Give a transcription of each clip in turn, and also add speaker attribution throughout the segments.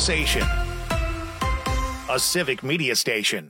Speaker 1: conversation. A Civic Media station.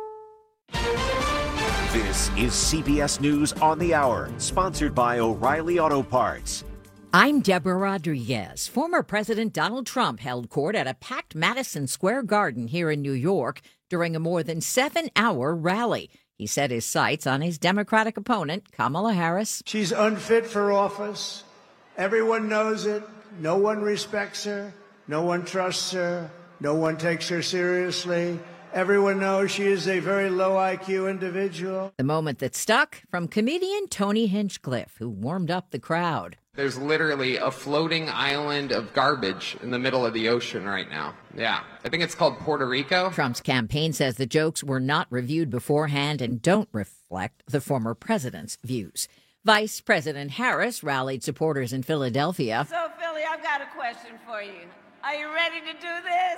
Speaker 2: This is CBS News on the Hour, sponsored by O'Reilly Auto Parts.
Speaker 3: I'm Deborah Rodriguez. Former President Donald Trump held court at a packed Madison Square Garden here in New York during a more than 7-hour rally. He set his sights on his Democratic opponent, Kamala Harris.
Speaker 4: She's unfit for office. Everyone knows it. No one respects her. No one trusts her. No one takes her seriously. Everyone knows she is a very low IQ individual.
Speaker 3: The moment that stuck from comedian Tony Hinchcliffe, who warmed up the crowd.
Speaker 5: There's literally a floating island of garbage in the middle of the ocean right now. Yeah, I think it's called Puerto Rico.
Speaker 3: Trump's campaign says the jokes were not reviewed beforehand and don't reflect the former president's views. Vice President Harris rallied supporters in Philadelphia.
Speaker 6: So, Philly, I've got a question for you. Are you ready to do this?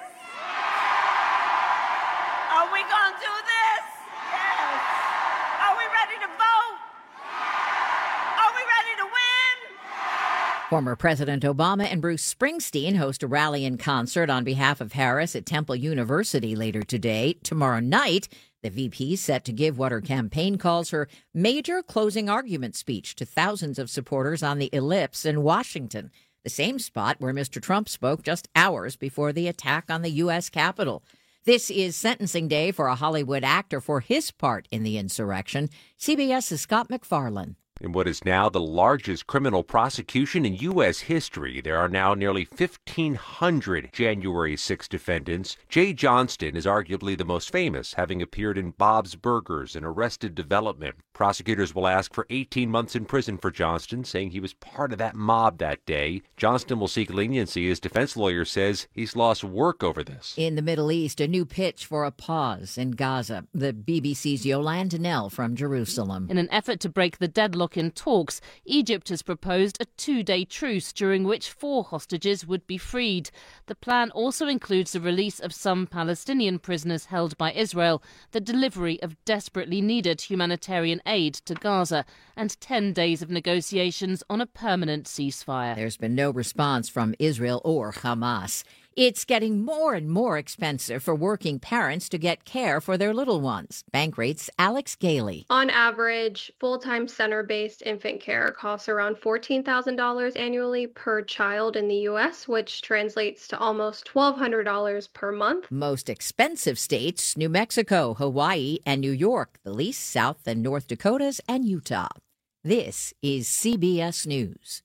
Speaker 6: Are we going to do this? Yes. Are we ready to vote? Are we ready to win?
Speaker 3: Former President Obama and Bruce Springsteen host a rally in concert on behalf of Harris at Temple University later today. Tomorrow night, the VP is set to give what her campaign calls her major closing argument speech to thousands of supporters on the Ellipse in Washington, the same spot where Mr. Trump spoke just hours before the attack on the U.S. Capitol. This is sentencing day for a Hollywood actor for his part in the insurrection. CBS's Scott MacFarlane.
Speaker 7: In what is now the largest criminal prosecution in U.S. history, there are now nearly 1,500 January 6 defendants. Jay Johnston is arguably the most famous, having appeared in Bob's Burgers and Arrested Development. Prosecutors will ask for 18 months in prison for Johnston, saying he was part of that mob that day. Johnston will seek leniency. His defense lawyer says he's lost work over this.
Speaker 3: In the Middle East, a new pitch for a pause in Gaza. The BBC's Yolande Nell from Jerusalem.
Speaker 8: In an effort to break the deadlock in talks, Egypt has proposed a 2-day truce during which 4 hostages would be freed. The plan also includes the release of some Palestinian prisoners held by Israel, the delivery of desperately needed humanitarian aid to Gaza, and 10 days of negotiations on a permanent ceasefire.
Speaker 3: There's been no response from Israel or Hamas. It's getting more and more expensive for working parents to get care for their little ones. Bankrate's Alex Gailey.
Speaker 9: On average, full-time center-based infant care costs around $14,000 annually per child in the U.S., which translates to almost $1,200 per month.
Speaker 3: Most expensive states, New Mexico, Hawaii, and New York, the least South and North Dakotas, and Utah. This is CBS News.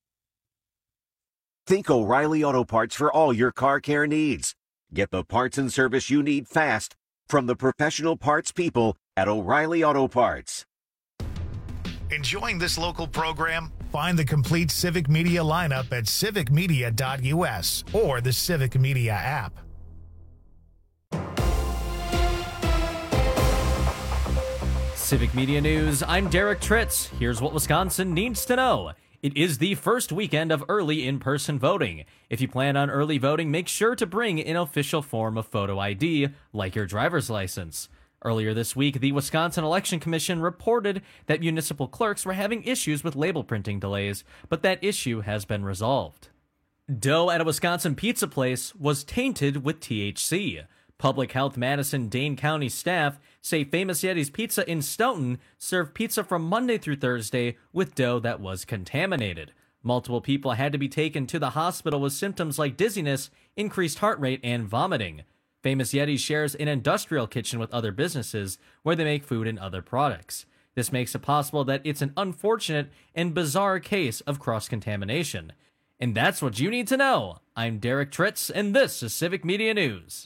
Speaker 2: Think O'Reilly Auto Parts for all your car care needs. Get the parts and service you need fast from the professional parts people at O'Reilly Auto Parts.
Speaker 1: Enjoying this local program? Find the complete Civic Media lineup at civicmedia.us or the Civic Media app.
Speaker 10: Civic Media News, I'm Derek Tritz. Here's what Wisconsin needs to know. It is the first weekend of early in-person voting. If you plan on early voting, make sure to bring an official form of photo ID, like your driver's license. Earlier this week, the Wisconsin Election Commission reported that municipal clerks were having issues with label printing delays, but that issue has been resolved. Dough at a Wisconsin pizza place was tainted with THC. Public Health Madison-Dane County staff say Famous Yeti's Pizza in Stoughton served pizza from Monday through Thursday with dough that was contaminated. Multiple people had to be taken to the hospital with symptoms like dizziness, increased heart rate, and vomiting. Famous Yeti shares an industrial kitchen with other businesses where they make food and other products. This makes it possible that it's an unfortunate and bizarre case of cross-contamination. And that's what you need to know. I'm Derek Tritz, and this is Civic Media News.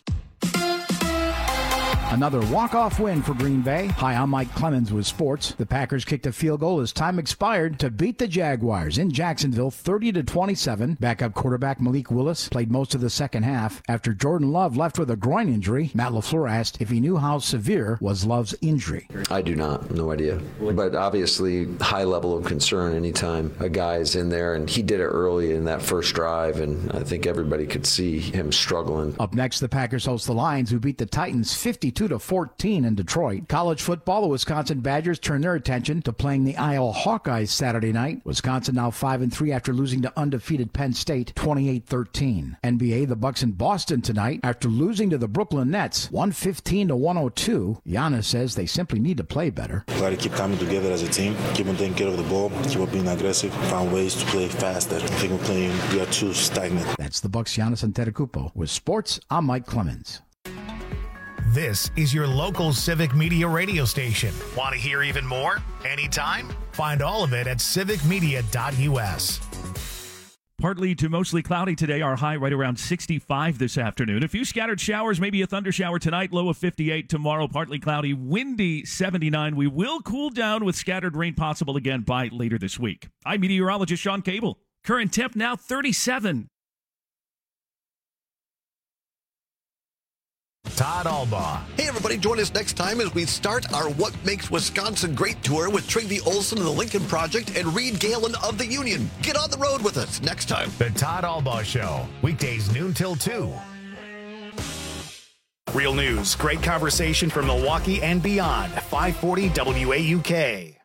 Speaker 11: Another walk-off win for Green Bay. Hi, I'm Mike Clemens with sports. The Packers kicked a field goal as time expired to beat the Jaguars in Jacksonville 30-27. Backup quarterback Malik Willis played most of the second half. After Jordan Love left with a groin injury, Matt LaFleur asked if he knew how severe was Love's injury.
Speaker 12: I do not. No idea. But obviously, high level of concern anytime a guy is in there, and he did it early in that first drive, and I think everybody could see him struggling.
Speaker 11: Up next, the Packers host the Lions, who beat the Titans 52 22-14 in Detroit. College football, the Wisconsin Badgers turn their attention to playing the Iowa Hawkeyes Saturday night. Wisconsin now 5-3 after losing to undefeated Penn State 28-13. NBA, the Bucks in Boston tonight after losing to the Brooklyn Nets 115-102. Giannis says they simply need to play better.
Speaker 13: We got to keep coming together as a team, keep on taking care of the ball, keep on being aggressive, find ways to play faster. I think we are too stagnant.
Speaker 11: That's the Bucks' Giannis Antetokounmpo. With sports, I'm Mike Clemens.
Speaker 1: This is your local Civic Media radio station. Want to hear even more? Anytime? Find all of it at civicmedia.us.
Speaker 14: Partly to mostly cloudy today, our high right around 65 this afternoon. A few scattered showers, maybe a thunder shower tonight, low of 58. Tomorrow, partly cloudy, windy 79. We will cool down with scattered rain possible again by later this week. I'm meteorologist Sean Cable. Current temp now 37.
Speaker 1: Todd Albaugh.
Speaker 15: Hey, everybody, join us next time as we start our What Makes Wisconsin Great tour with Trygve Olsen of the Lincoln Project and Reed Galen of the Union. Get on the road with us next time.
Speaker 1: The Todd Albaugh Show, weekdays noon till 2. Real news, great conversation from Milwaukee and beyond. 540 WAUK.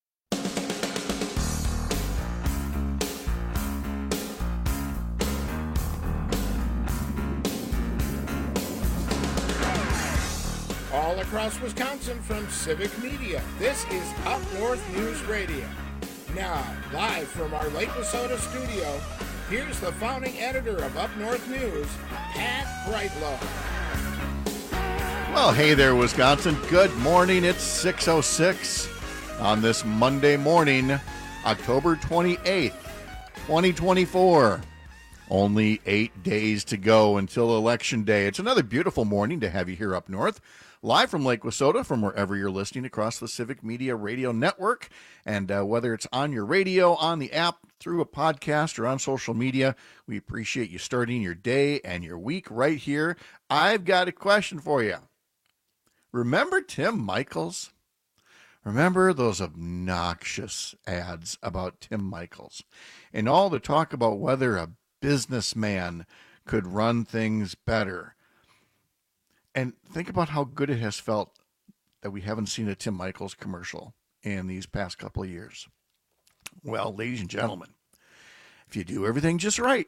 Speaker 16: All across Wisconsin from Civic Media, this is Up North News Radio. Now, live from our Lake Wissota studio, here's the founding editor of Up North News, Pat Brightlow.
Speaker 17: Well, hey there, Wisconsin. Good morning. It's 6:06 on this Monday morning, October 28th, 2024. Only 8 days to go until Election Day. It's another beautiful morning to have you here up north. Live from Lake Wissota, from wherever you're listening across the Civic Media Radio Network. And whether it's on your radio, on the app, through a podcast, or on social media, we appreciate you starting your day and your week right here. I've got a question for you. Remember Tim Michels? Remember those obnoxious ads about Tim Michels? And all the talk about whether a businessman could run things better. And think about how good it has felt that we haven't seen a Tim Michels commercial in these past couple of years. Well, ladies and gentlemen, if you do everything just right,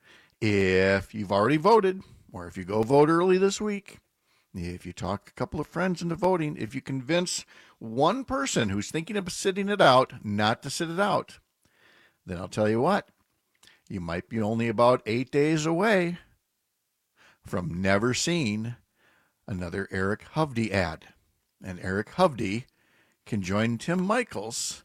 Speaker 17: if you've already voted, or if you go vote early this week, if you talk a couple of friends into voting, if you convince one person who's thinking of sitting it out not to sit it out, then I'll tell you what, you might be only about 8 days away from never seeing another Eric Hovde ad. And Eric Hovde can join Tim Michels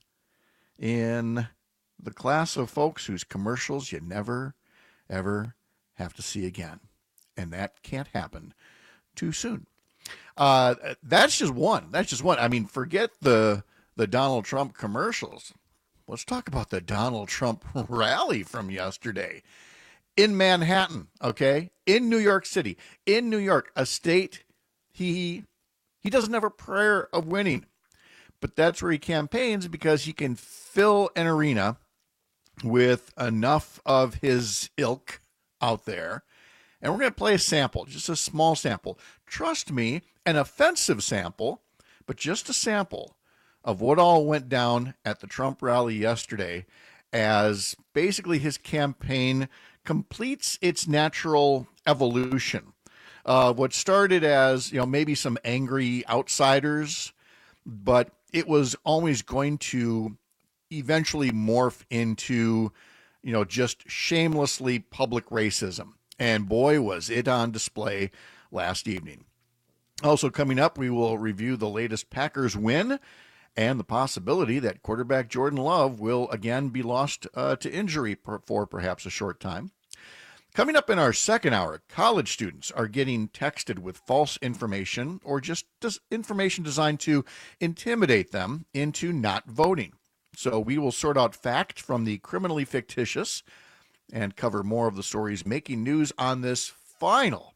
Speaker 17: in the class of folks whose commercials you never, ever have to see again. And that can't happen too soon. That's just one. I mean, forget the Donald Trump commercials. Let's talk about the Donald Trump rally from yesterday in Manhattan, okay? In New York City, in New York, a state he doesn't have a prayer of winning, but that's where he campaigns because he can fill an arena with enough of his ilk out there. And we're going to play a sample, just a small sample. Trust me, an offensive sample, but just a sample of what all went down at the Trump rally yesterday as basically his campaign completes its natural evolution. What started as, maybe some angry outsiders, but it was always going to eventually morph into, just shamelessly public racism. And boy, was it on display last evening. Also coming up, we will review the latest Packers win and the possibility that quarterback Jordan Love will again be lost to injury for perhaps a short time. Coming up in our second hour, college students are getting texted with false information or just information designed to intimidate them into not voting. So we will sort out fact from the criminally fictitious and cover more of the stories making news on this final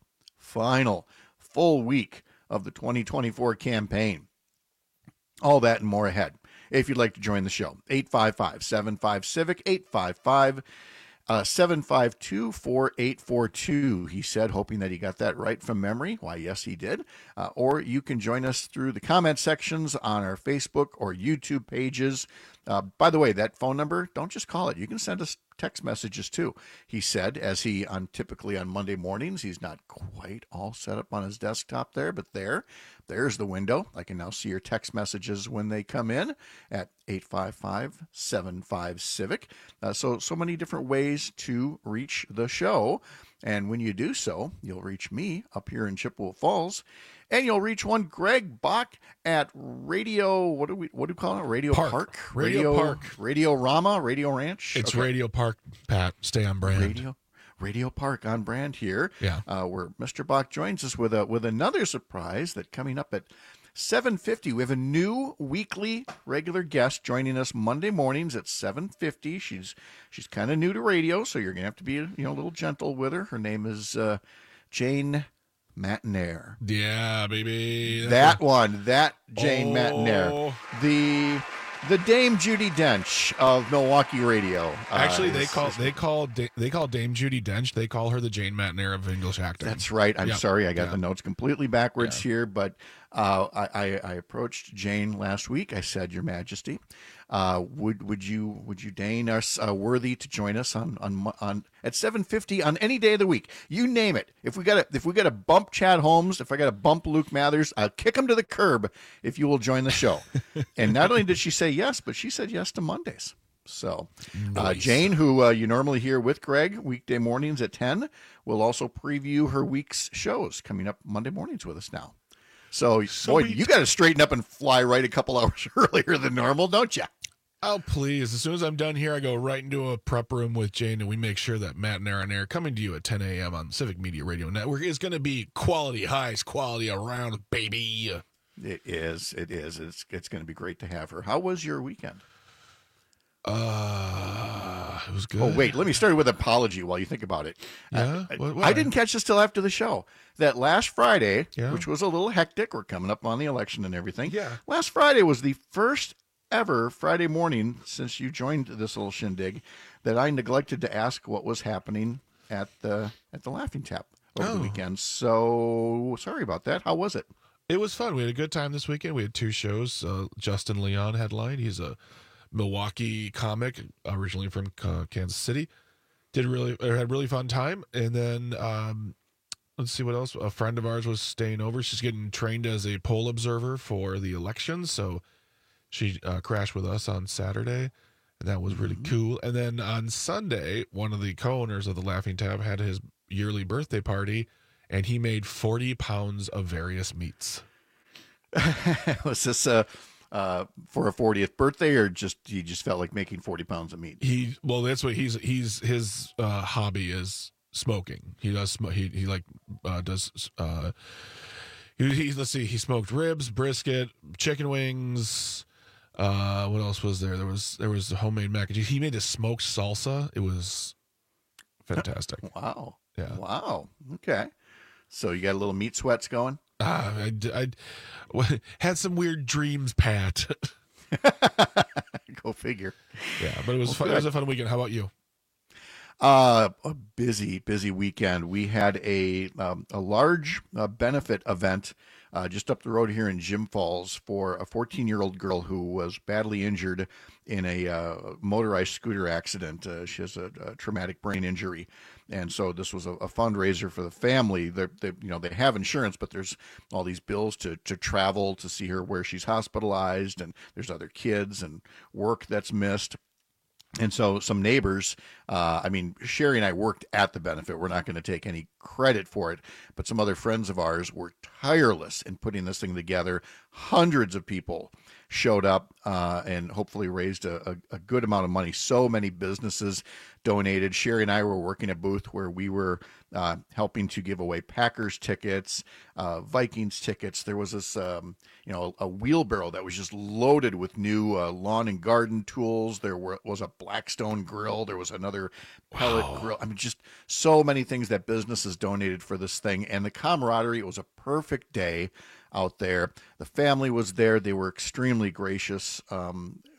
Speaker 17: full week of the 2024 campaign. All that and more ahead. If you'd like to join the show, 855-75-CIVIC, 752-4842, he said, hoping that he got that right from memory. Why, yes, he did. Or you can join us through the comment sections on our Facebook or YouTube pages. By the way, that phone number, don't just call it. You can send us text messages too. He said, as he typically on Monday mornings, he's not quite all set up on his desktop there, but there's the window. I can now see your text messages when they come in at 855-75-CIVIC. So many different ways to reach the show. And when you do so, you'll reach me up here in Chippewa Falls, and you'll reach one Greg Bach at Radio, what do we call it? Radio Park? Radio Rama, Radio Ranch?
Speaker 18: It's okay. Radio Park, Pat. Stay on brand.
Speaker 17: Radio Park on brand here.
Speaker 18: Yeah.
Speaker 17: Where Mr. Bach joins us with another surprise that coming up at 7:50. We have a new weekly regular guest joining us Monday mornings at 7:50. She's kind of new to radio, so you're gonna have to be a little gentle with her. Her name is Jane Matenaer.
Speaker 18: Yeah, baby.
Speaker 17: That Jane Matenaer. The Dame Judi Dench of Milwaukee radio.
Speaker 18: Actually, they call Dame Judi Dench. They call her the Jane Matenaer of English acting.
Speaker 17: That's right. I'm sorry, I got the notes completely backwards here, but I approached Jane last week. I said, Your Majesty, would you deign us worthy to join us on at 7:50 on any day of the week? You name it. If we got to bump Chad Holmes, if I got to bump Luke Mathers, I'll kick him to the curb if you will join the show. And not only did she say yes, but she said yes to Mondays. So nice. Jane, who you normally hear with Greg weekday mornings at 10, will also preview her week's shows coming up Monday mornings with us now. So boy, you got to straighten up and fly right a couple hours earlier than normal, don't you?
Speaker 18: Oh, please. As soon as I'm done here, I go right into a prep room with Jane, and we make sure that Matenaer on air, coming to you at 10 a.m. on Civic Media Radio Network, is going to be quality, highest quality around, baby.
Speaker 17: It is. It's going to be great to have her. How was your weekend?
Speaker 18: It was good.
Speaker 17: Oh, wait, let me start with an apology while you think about it.
Speaker 18: Yeah?
Speaker 17: I didn't catch this till after the show. That last Friday,
Speaker 18: Yeah.
Speaker 17: which was a little hectic, we're coming up on the election and everything.
Speaker 18: Yeah.
Speaker 17: Last Friday was the first ever Friday morning since you joined this little shindig that I neglected to ask what was happening at the Laughing Tap over the weekend. So sorry about that. How was it?
Speaker 18: It was fun. We had a good time this weekend. We had two shows. Justin Leon headlined. He's a Milwaukee comic, originally from Kansas City. Had a really fun time. And then let's see what else. A friend of ours was staying over. She's getting trained as a poll observer for the elections, so she crashed with us on Saturday, and that was really cool. And then on Sunday, one of the co-owners of the Laughing Tap had his yearly birthday party, and he made 40 pounds of various meats.
Speaker 17: Was this for a 40th birthday, or he just felt like making 40 pounds of meat?
Speaker 18: That's what his hobby is smoking. He does smoke. Let's see. He smoked ribs, brisket, chicken wings. What else was there? There was homemade mac and cheese. He made a smoked salsa. It was fantastic.
Speaker 17: Wow.
Speaker 18: Yeah.
Speaker 17: Wow. Okay. So you got a little meat sweats going?
Speaker 18: I had some weird dreams, Pat.
Speaker 17: Go figure.
Speaker 18: Yeah, but it was fun. It was a fun weekend. How about you?
Speaker 17: A busy weekend. We had a large benefit event just up the road here in Jim Falls for a 14-year-old girl who was badly injured in a motorized scooter accident. She has a traumatic brain injury, and so this was a fundraiser for the family. They have insurance, but there's all these bills to travel to see her where she's hospitalized, and there's other kids and work that's missed. And so some neighbors, Sherry and I worked at the benefit. We're not going to take any credit for it, but some other friends of ours were tireless in putting this thing together. Hundreds of people showed up and hopefully raised a good amount of money. So many businesses donated. Sherry and I were working a booth where we were helping to give away Packers tickets, Vikings tickets. There was this, a wheelbarrow that was just loaded with new lawn and garden tools. There was a Blackstone grill. There was another pellet grill. Just so many things that businesses donated for this thing. And the camaraderie, it was a perfect day out there. The family was there. They were extremely gracious.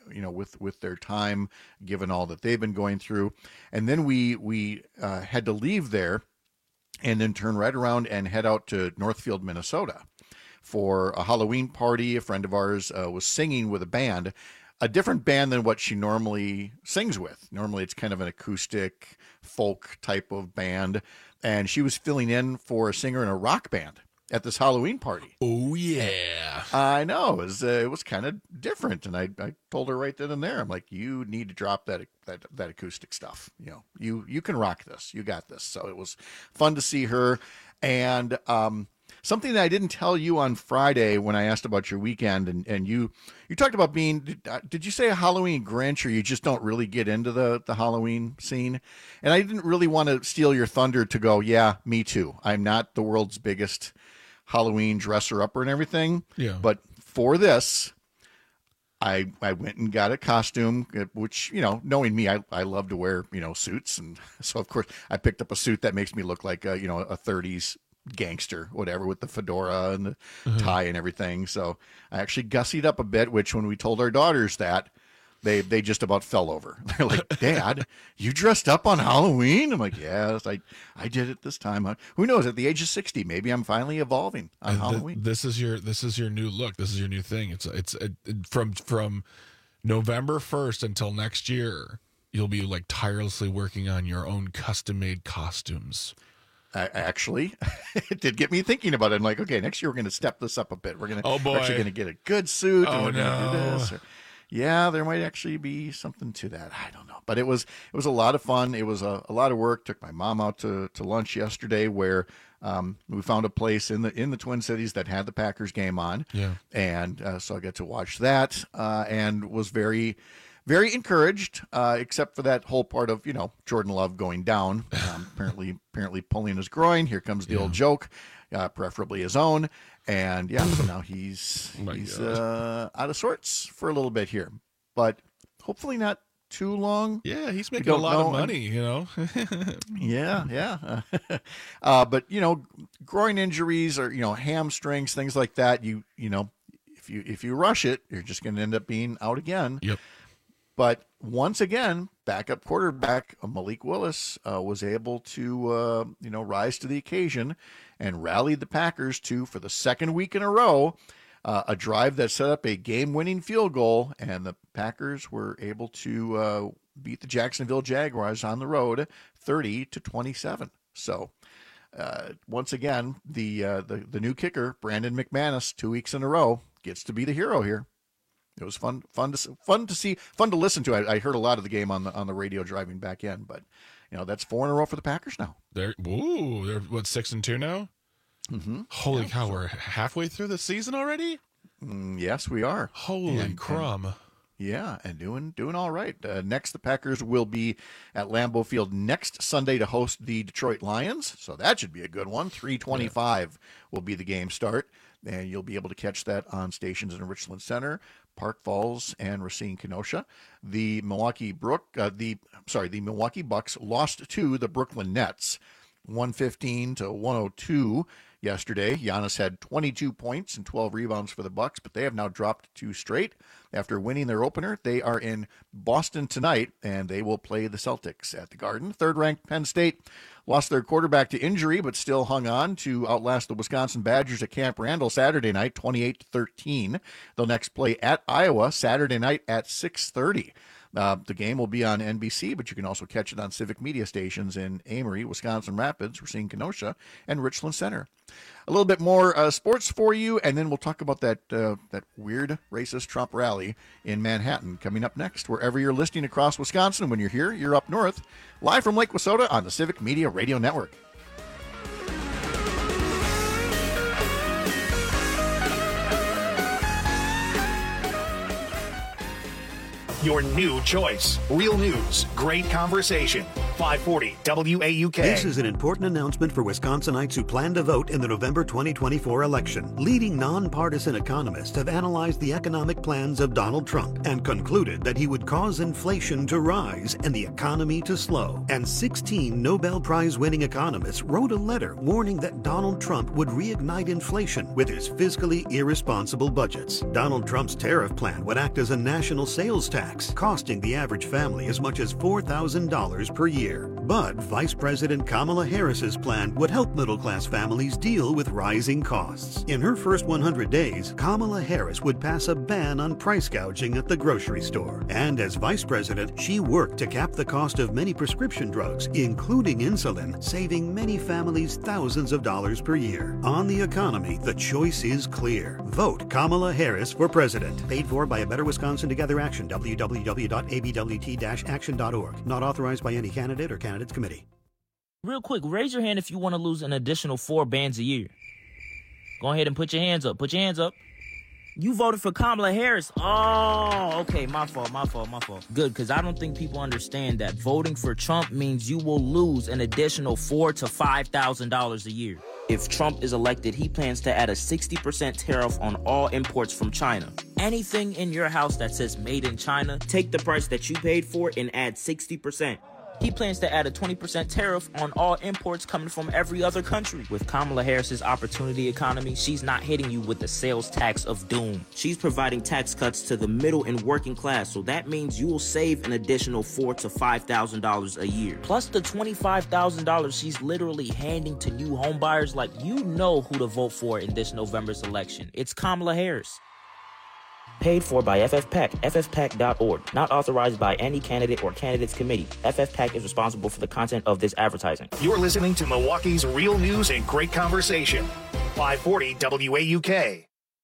Speaker 17: with their time, given all that they've been going through. And then we had to leave there and then turn right around and head out to Northfield, Minnesota for a Halloween party. A friend of ours was singing with a band, a different band than what she normally sings with. Normally it's kind of an acoustic folk type of band. And she was filling in for a singer in a rock band at this Halloween party.
Speaker 18: Oh, yeah.
Speaker 17: I know. It was kind of different. And I told her right then and there, I'm like, you need to drop that acoustic stuff. You can rock this. You got this. So it was fun to see her. And something that I didn't tell you on Friday when I asked about your weekend, and you talked about being, did you say a Halloween Grinch, or you just don't really get into the Halloween scene? And I didn't really want to steal your thunder to go, yeah, me too. I'm not the world's biggest Halloween dresser-upper and everything.
Speaker 18: Yeah.
Speaker 17: But for this, I went and got a costume, which, knowing me, I love to wear, suits. And so, of course, I picked up a suit that makes me look like, a 30s gangster, whatever, with the fedora and the tie and everything. So I actually gussied up a bit, which when we told our daughters that, they just about fell over. They're like, Dad, you dressed up on Halloween? I'm like, yes, I did it this time. Who knows? At the age of 60, maybe I'm finally evolving on Halloween.
Speaker 18: This is your new look. This is your new thing. It's from November 1st until next year. You'll be like tirelessly working on your own custom-made costumes.
Speaker 17: Actually, it did get me thinking about it. I'm like, okay, next year we're going to step this up a bit. We're actually going to get a good suit.
Speaker 18: Oh,
Speaker 17: and we're
Speaker 18: no.
Speaker 17: going to do this. Yeah, there might actually be something to that. I don't know. But it was a lot of fun. It was a lot of work. Took my mom out to lunch yesterday where we found a place in the Twin Cities that had the Packers game on.
Speaker 18: Yeah.
Speaker 17: And so I got to watch that and was very, very encouraged, except for that whole part of, Jordan Love going down, apparently pulling his groin. Here comes the old joke, preferably his own. And so now he's out of sorts for a little bit here, but hopefully not too long.
Speaker 18: Yeah, he's making a lot of money,
Speaker 17: Yeah. But groin injuries or hamstrings, things like that. If you rush it, you're just going to end up being out again.
Speaker 18: Yep.
Speaker 17: But once again, backup quarterback Malik Willis was able to rise to the occasion and rallied the Packers to, for the second week in a row, a drive that set up a game-winning field goal, and the Packers were able to beat the Jacksonville Jaguars on the road 30-27. So once again, the new kicker, Brandon McManus, 2 weeks in a row, gets to be the hero here. It was fun to see, fun to listen to. I heard a lot of the game on the radio driving back in, but that's 4 in a row for the Packers now.
Speaker 18: They're 6-2 now.
Speaker 17: Mm-hmm.
Speaker 18: Holy cow, we're halfway through the season already.
Speaker 17: Yes, we are.
Speaker 18: Holy crumb!
Speaker 17: Yeah, and doing all right. Next, the Packers will be at Lambeau Field next Sunday to host the Detroit Lions, so that should be a good one. 3:25 will be the game start, and you'll be able to catch that on stations in Richland Center, Park Falls, and Racine Kenosha. The Milwaukee Bucks lost to the Brooklyn Nets, 115-102 yesterday. Giannis had 22 points and 12 rebounds for the Bucks, but they have now dropped 2 straight after winning their opener. They are in Boston tonight, and they will play the Celtics at the Garden. Third-ranked Penn State lost their quarterback to injury, but still hung on to outlast the Wisconsin Badgers at Camp Randall Saturday night, 28-13. They'll next play at Iowa Saturday night at 6:30. The game will be on NBC, but you can also catch it on Civic Media stations in Amory, Wisconsin Rapids, Racine Kenosha, and Richland Center. A little bit more sports for you, and then we'll talk about that weird racist Trump rally in Manhattan coming up next. Wherever you're listening across Wisconsin, when you're here, you're up north, live from Lake Wissota on the Civic Media Radio Network.
Speaker 1: Your new choice. Real news, great conversation. 540 WAUK.
Speaker 19: This is an important announcement for Wisconsinites who plan to vote in the November 2024 election. Leading nonpartisan economists have analyzed the economic plans of Donald Trump and concluded that he would cause inflation to rise and the economy to slow. And 16 Nobel Prize-winning economists wrote a letter warning that Donald Trump would reignite inflation with his fiscally irresponsible budgets. Donald Trump's tariff plan would act as a national sales tax, costing the average family as much as $4,000 per year. But Vice President Kamala Harris's plan would help middle-class families deal with rising costs. In her first 100 days, Kamala Harris would pass a ban on price gouging at the grocery store. And as vice president, she worked to cap the cost of many prescription drugs, including insulin, saving many families thousands of dollars per year. On the economy, the choice is clear. Vote Kamala Harris for president. Paid for by A Better Wisconsin Together Action, www.abwt-action.org. Not authorized by any candidate or candidates committee.
Speaker 20: Real quick, raise your hand if you want to lose an additional 4 bands a year. Go ahead and put your hands up. Put your hands up. You voted for Kamala Harris. Oh, okay. My fault. Good, because I don't think people understand that voting for Trump means you will lose an additional $4,000 to $5,000 a year. If Trump is elected, he plans to add a 60% tariff on all imports from China. Anything in your house that says made in China, take the price that you paid for and add 60%. He plans to add a 20% tariff on all imports coming from every other country. With Kamala Harris's opportunity economy, she's not hitting you with the sales tax of doom. She's providing tax cuts to the middle and working class, so that means you will save an additional $4,000 to $5,000 a year. Plus the $25,000 she's literally handing to new homebuyers. Like, you know who to vote for in this November's election. It's Kamala Harris. Paid for by FFPAC, ffpac.org. Not authorized by any candidate or candidates committee. FFPAC is responsible for the content of this advertising.
Speaker 1: You're listening to Milwaukee's real news and great conversation. 540 WAUK.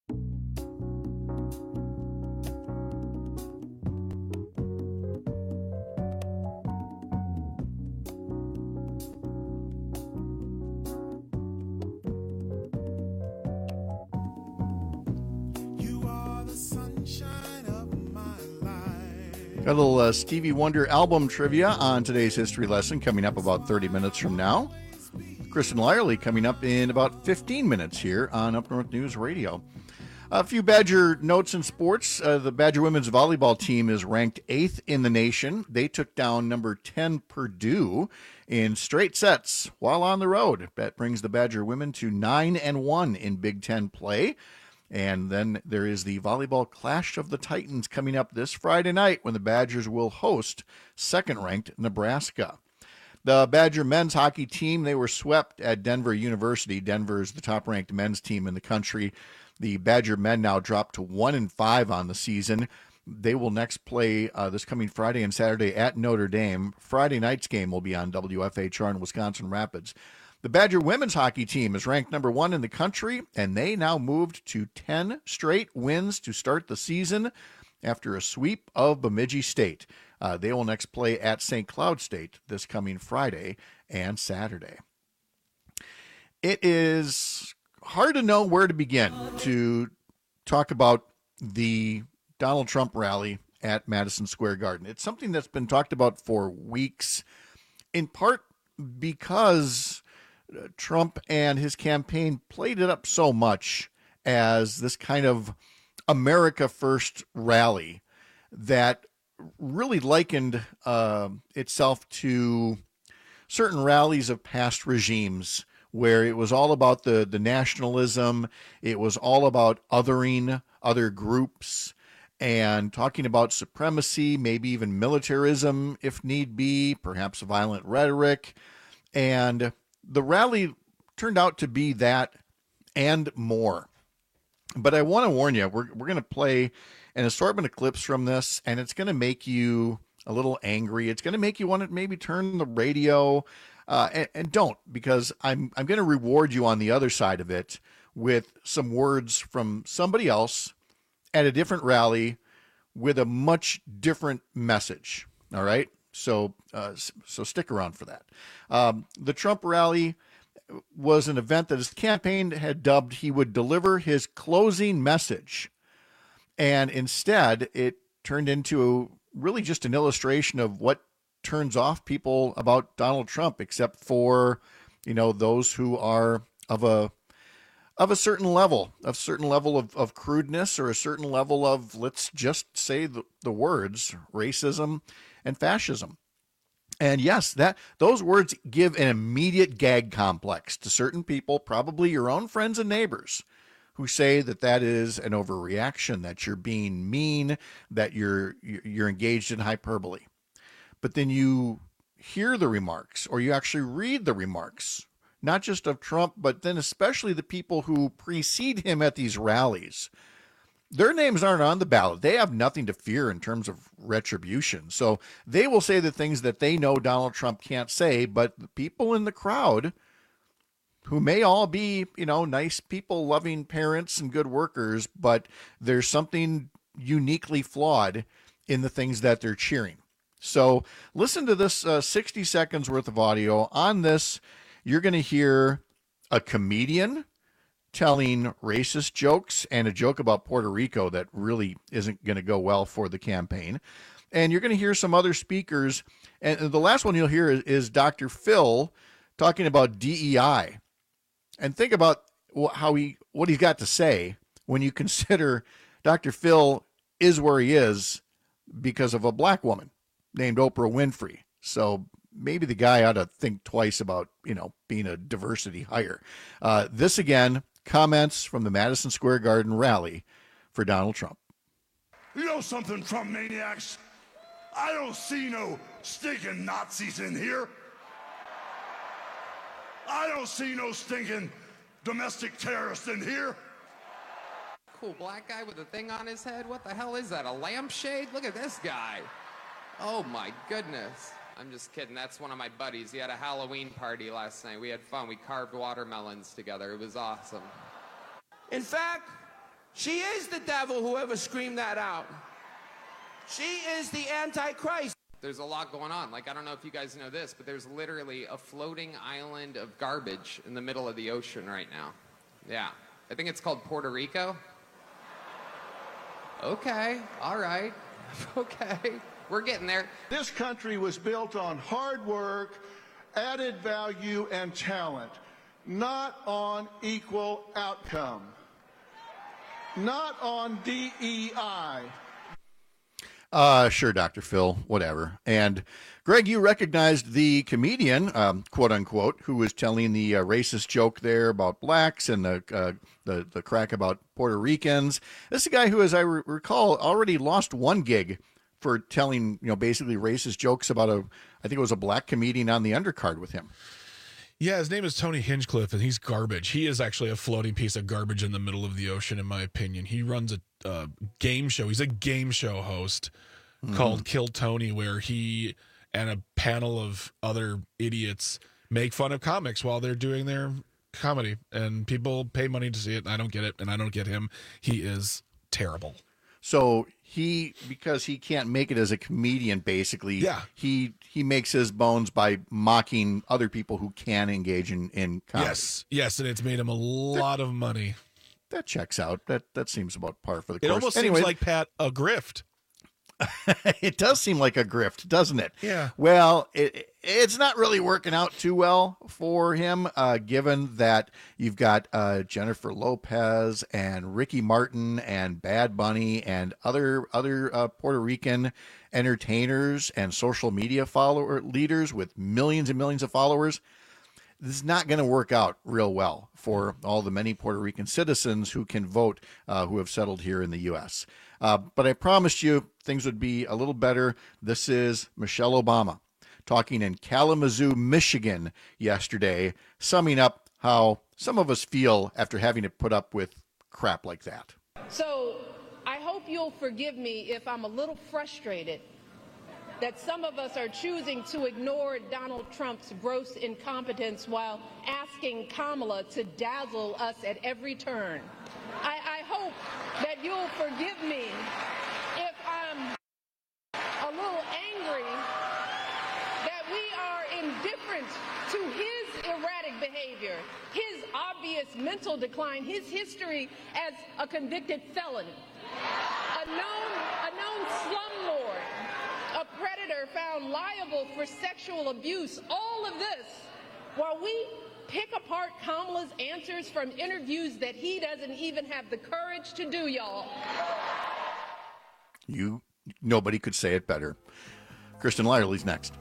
Speaker 17: Got a little Stevie Wonder album trivia on today's history lesson coming up about 30 minutes from now. Kristen Lyerly coming up in about 15 minutes here on Up North News Radio. A few Badger notes in sports. The Badger women's volleyball team is ranked 8th in the nation. They took down number 10 Purdue in straight sets while on the road. That brings the Badger women to 9-1 in Big Ten play. And then there is the volleyball Clash of the Titans coming up this Friday night when the Badgers will host second-ranked Nebraska. The Badger men's hockey team, they were swept at Denver University. Denver is the top-ranked men's team in the country. The Badger men now dropped to 1-5 on the season. They will next play this coming Friday and Saturday at Notre Dame. Friday night's game will be on WFHR in Wisconsin Rapids. The Badger women's hockey team is ranked number 1 in the country, and they now moved to 10 straight wins to start the season after a sweep of Bemidji State. They will next play at St. Cloud State this coming Friday and Saturday. It is hard to know where to begin to talk about the Donald Trump rally at Madison Square Garden. It's something that's been talked about for weeks, in part because Trump and his campaign played it up so much as this kind of America First rally that really likened itself to certain rallies of past regimes where it was all about the nationalism, it was all about othering other groups and talking about supremacy, maybe even militarism if need be, perhaps violent rhetoric. And the rally turned out to be that and more. But I want to warn you, we're going to play an assortment of clips from this, and it's going to make you a little angry. It's going to make you want to maybe turn the radio, and don't, because I'm going to reward you on the other side of it with some words from somebody else at a different rally with a much different message. All right? So stick around for that. The Trump rally was an event that his campaign had dubbed he would deliver his closing message. And instead, it turned into really just an illustration of what turns off people about Donald Trump, except for, those who are of a certain level of crudeness, or a certain level of, let's just say the words, racism and fascism. And yes, those words give an immediate gag complex to certain people, probably your own friends and neighbors, who say that is an overreaction, that you're being mean, that you're engaged in hyperbole. But then you hear the remarks, or you actually read the remarks, not just of Trump, but then especially the people who precede him at these rallies. Their names aren't on the ballot. They have nothing to fear in terms of retribution. So they will say the things that they know Donald Trump can't say, but the people in the crowd, who may all be, nice people, loving parents and good workers, but there's something uniquely flawed in the things that they're cheering. So listen to this 60 seconds worth of audio. On this, you're going to hear a comedian telling racist jokes and a joke about Puerto Rico that really isn't going to go well for the campaign. And you're going to hear some other speakers. And the last one you'll hear is Dr. Phil talking about DEI. And think about what he's got to say when you consider Dr. Phil is where he is because of a black woman named Oprah Winfrey. So maybe the guy ought to think twice about, being a diversity hire. This again, comments from the Madison Square Garden rally for Donald Trump.
Speaker 21: You know something, Trump maniacs? I don't see no stinking Nazis in here. I don't see no stinking domestic terrorists in here.
Speaker 5: Cool black guy with a thing on his head? What the hell is that, a lampshade? Look at this guy. Oh my goodness. I'm just kidding. That's one of my buddies. He had a Halloween party last night. We had fun. We carved watermelons together. It was awesome.
Speaker 22: In fact, she is the devil, whoever screamed that out. She is the Antichrist.
Speaker 5: There's a lot going on. I don't know if you guys know this, but there's literally a floating island of garbage in the middle of the ocean right now. Yeah. I think it's called Puerto Rico. Okay. All right. Okay. We're getting there.
Speaker 21: This country was built on hard work, added value, and talent, not on equal outcome, not on DEI.
Speaker 17: Sure, Dr. Phil, whatever. And Greg, you recognized the comedian, quote unquote, who was telling the racist joke there about blacks and the crack about Puerto Ricans. This is a guy who, as I recall, already lost one gig for telling, basically racist jokes about I think it was a black comedian on the undercard with him.
Speaker 18: Yeah, his name is Tony Hinchcliffe, and he's garbage. He is actually a floating piece of garbage in the middle of the ocean, in my opinion. He runs a game show. He's a game show host called Kill Tony, where he and a panel of other idiots make fun of comics while they're doing their comedy. And people pay money to see it. I don't get it, and I don't get him. He is terrible.
Speaker 17: So because he can't make it as a comedian, basically, he makes his bones by mocking other people who can engage in comedy.
Speaker 18: Yes, and it's made him a lot of money.
Speaker 17: That checks out. That seems about par for the course.
Speaker 18: It almost seems like, Pat, a grift.
Speaker 17: It does seem like a grift, doesn't it?
Speaker 18: Yeah.
Speaker 17: Well, it's not really working out too well for him, given that you've got Jennifer Lopez and Ricky Martin and Bad Bunny and other Puerto Rican entertainers and social media leaders with millions and millions of followers. This is not going to work out real well for all the many Puerto Rican citizens who can vote, who have settled here in the U.S. But I promised you things would be a little better. This is Michelle Obama talking in Kalamazoo, Michigan yesterday, summing up how some of us feel after having to put up with crap like that.
Speaker 23: So I hope you'll forgive me if I'm a little frustrated that some of us are choosing to ignore Donald Trump's gross incompetence while asking Kamala to dazzle us at every turn. I hope that you'll forgive me if I'm a little angry that we are indifferent to his erratic behavior, his obvious mental decline, his history as a convicted felon, a known slumlord, a predator found liable for sexual abuse. All of this while we pick apart Kamala's answers from interviews that he doesn't even have the courage to do, y'all.
Speaker 17: Nobody could say it better. Kristen Lyerly's next.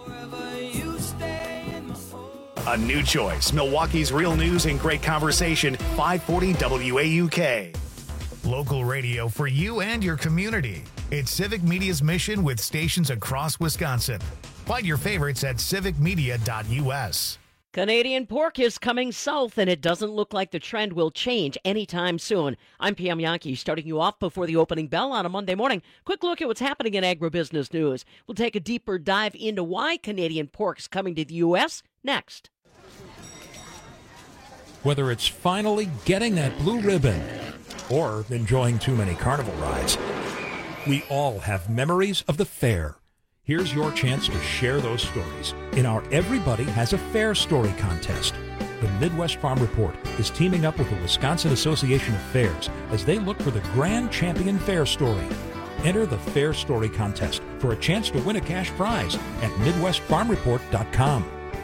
Speaker 1: A new choice. Milwaukee's real news and great conversation. 540 WAUK. Local radio for you and your community. It's Civic Media's mission with stations across Wisconsin. Find your favorites at civicmedia.us.
Speaker 4: Canadian pork is coming south, and it doesn't look like the trend will change anytime soon. I'm Pam Yankee, starting you off before the opening bell on a Monday morning. Quick look at what's happening in agribusiness news. We'll take a deeper dive into why Canadian pork's coming to the U.S. next.
Speaker 6: Whether it's finally getting that blue ribbon or enjoying too many carnival rides, we all have memories of the fair. Here's your chance to share those stories in our Everybody Has a Fair Story contest. The Midwest Farm Report is teaming up with the Wisconsin Association of Fairs as they look for the Grand Champion Fair Story. Enter the Fair Story contest for a chance to win a cash prize at MidwestFarmReport.com.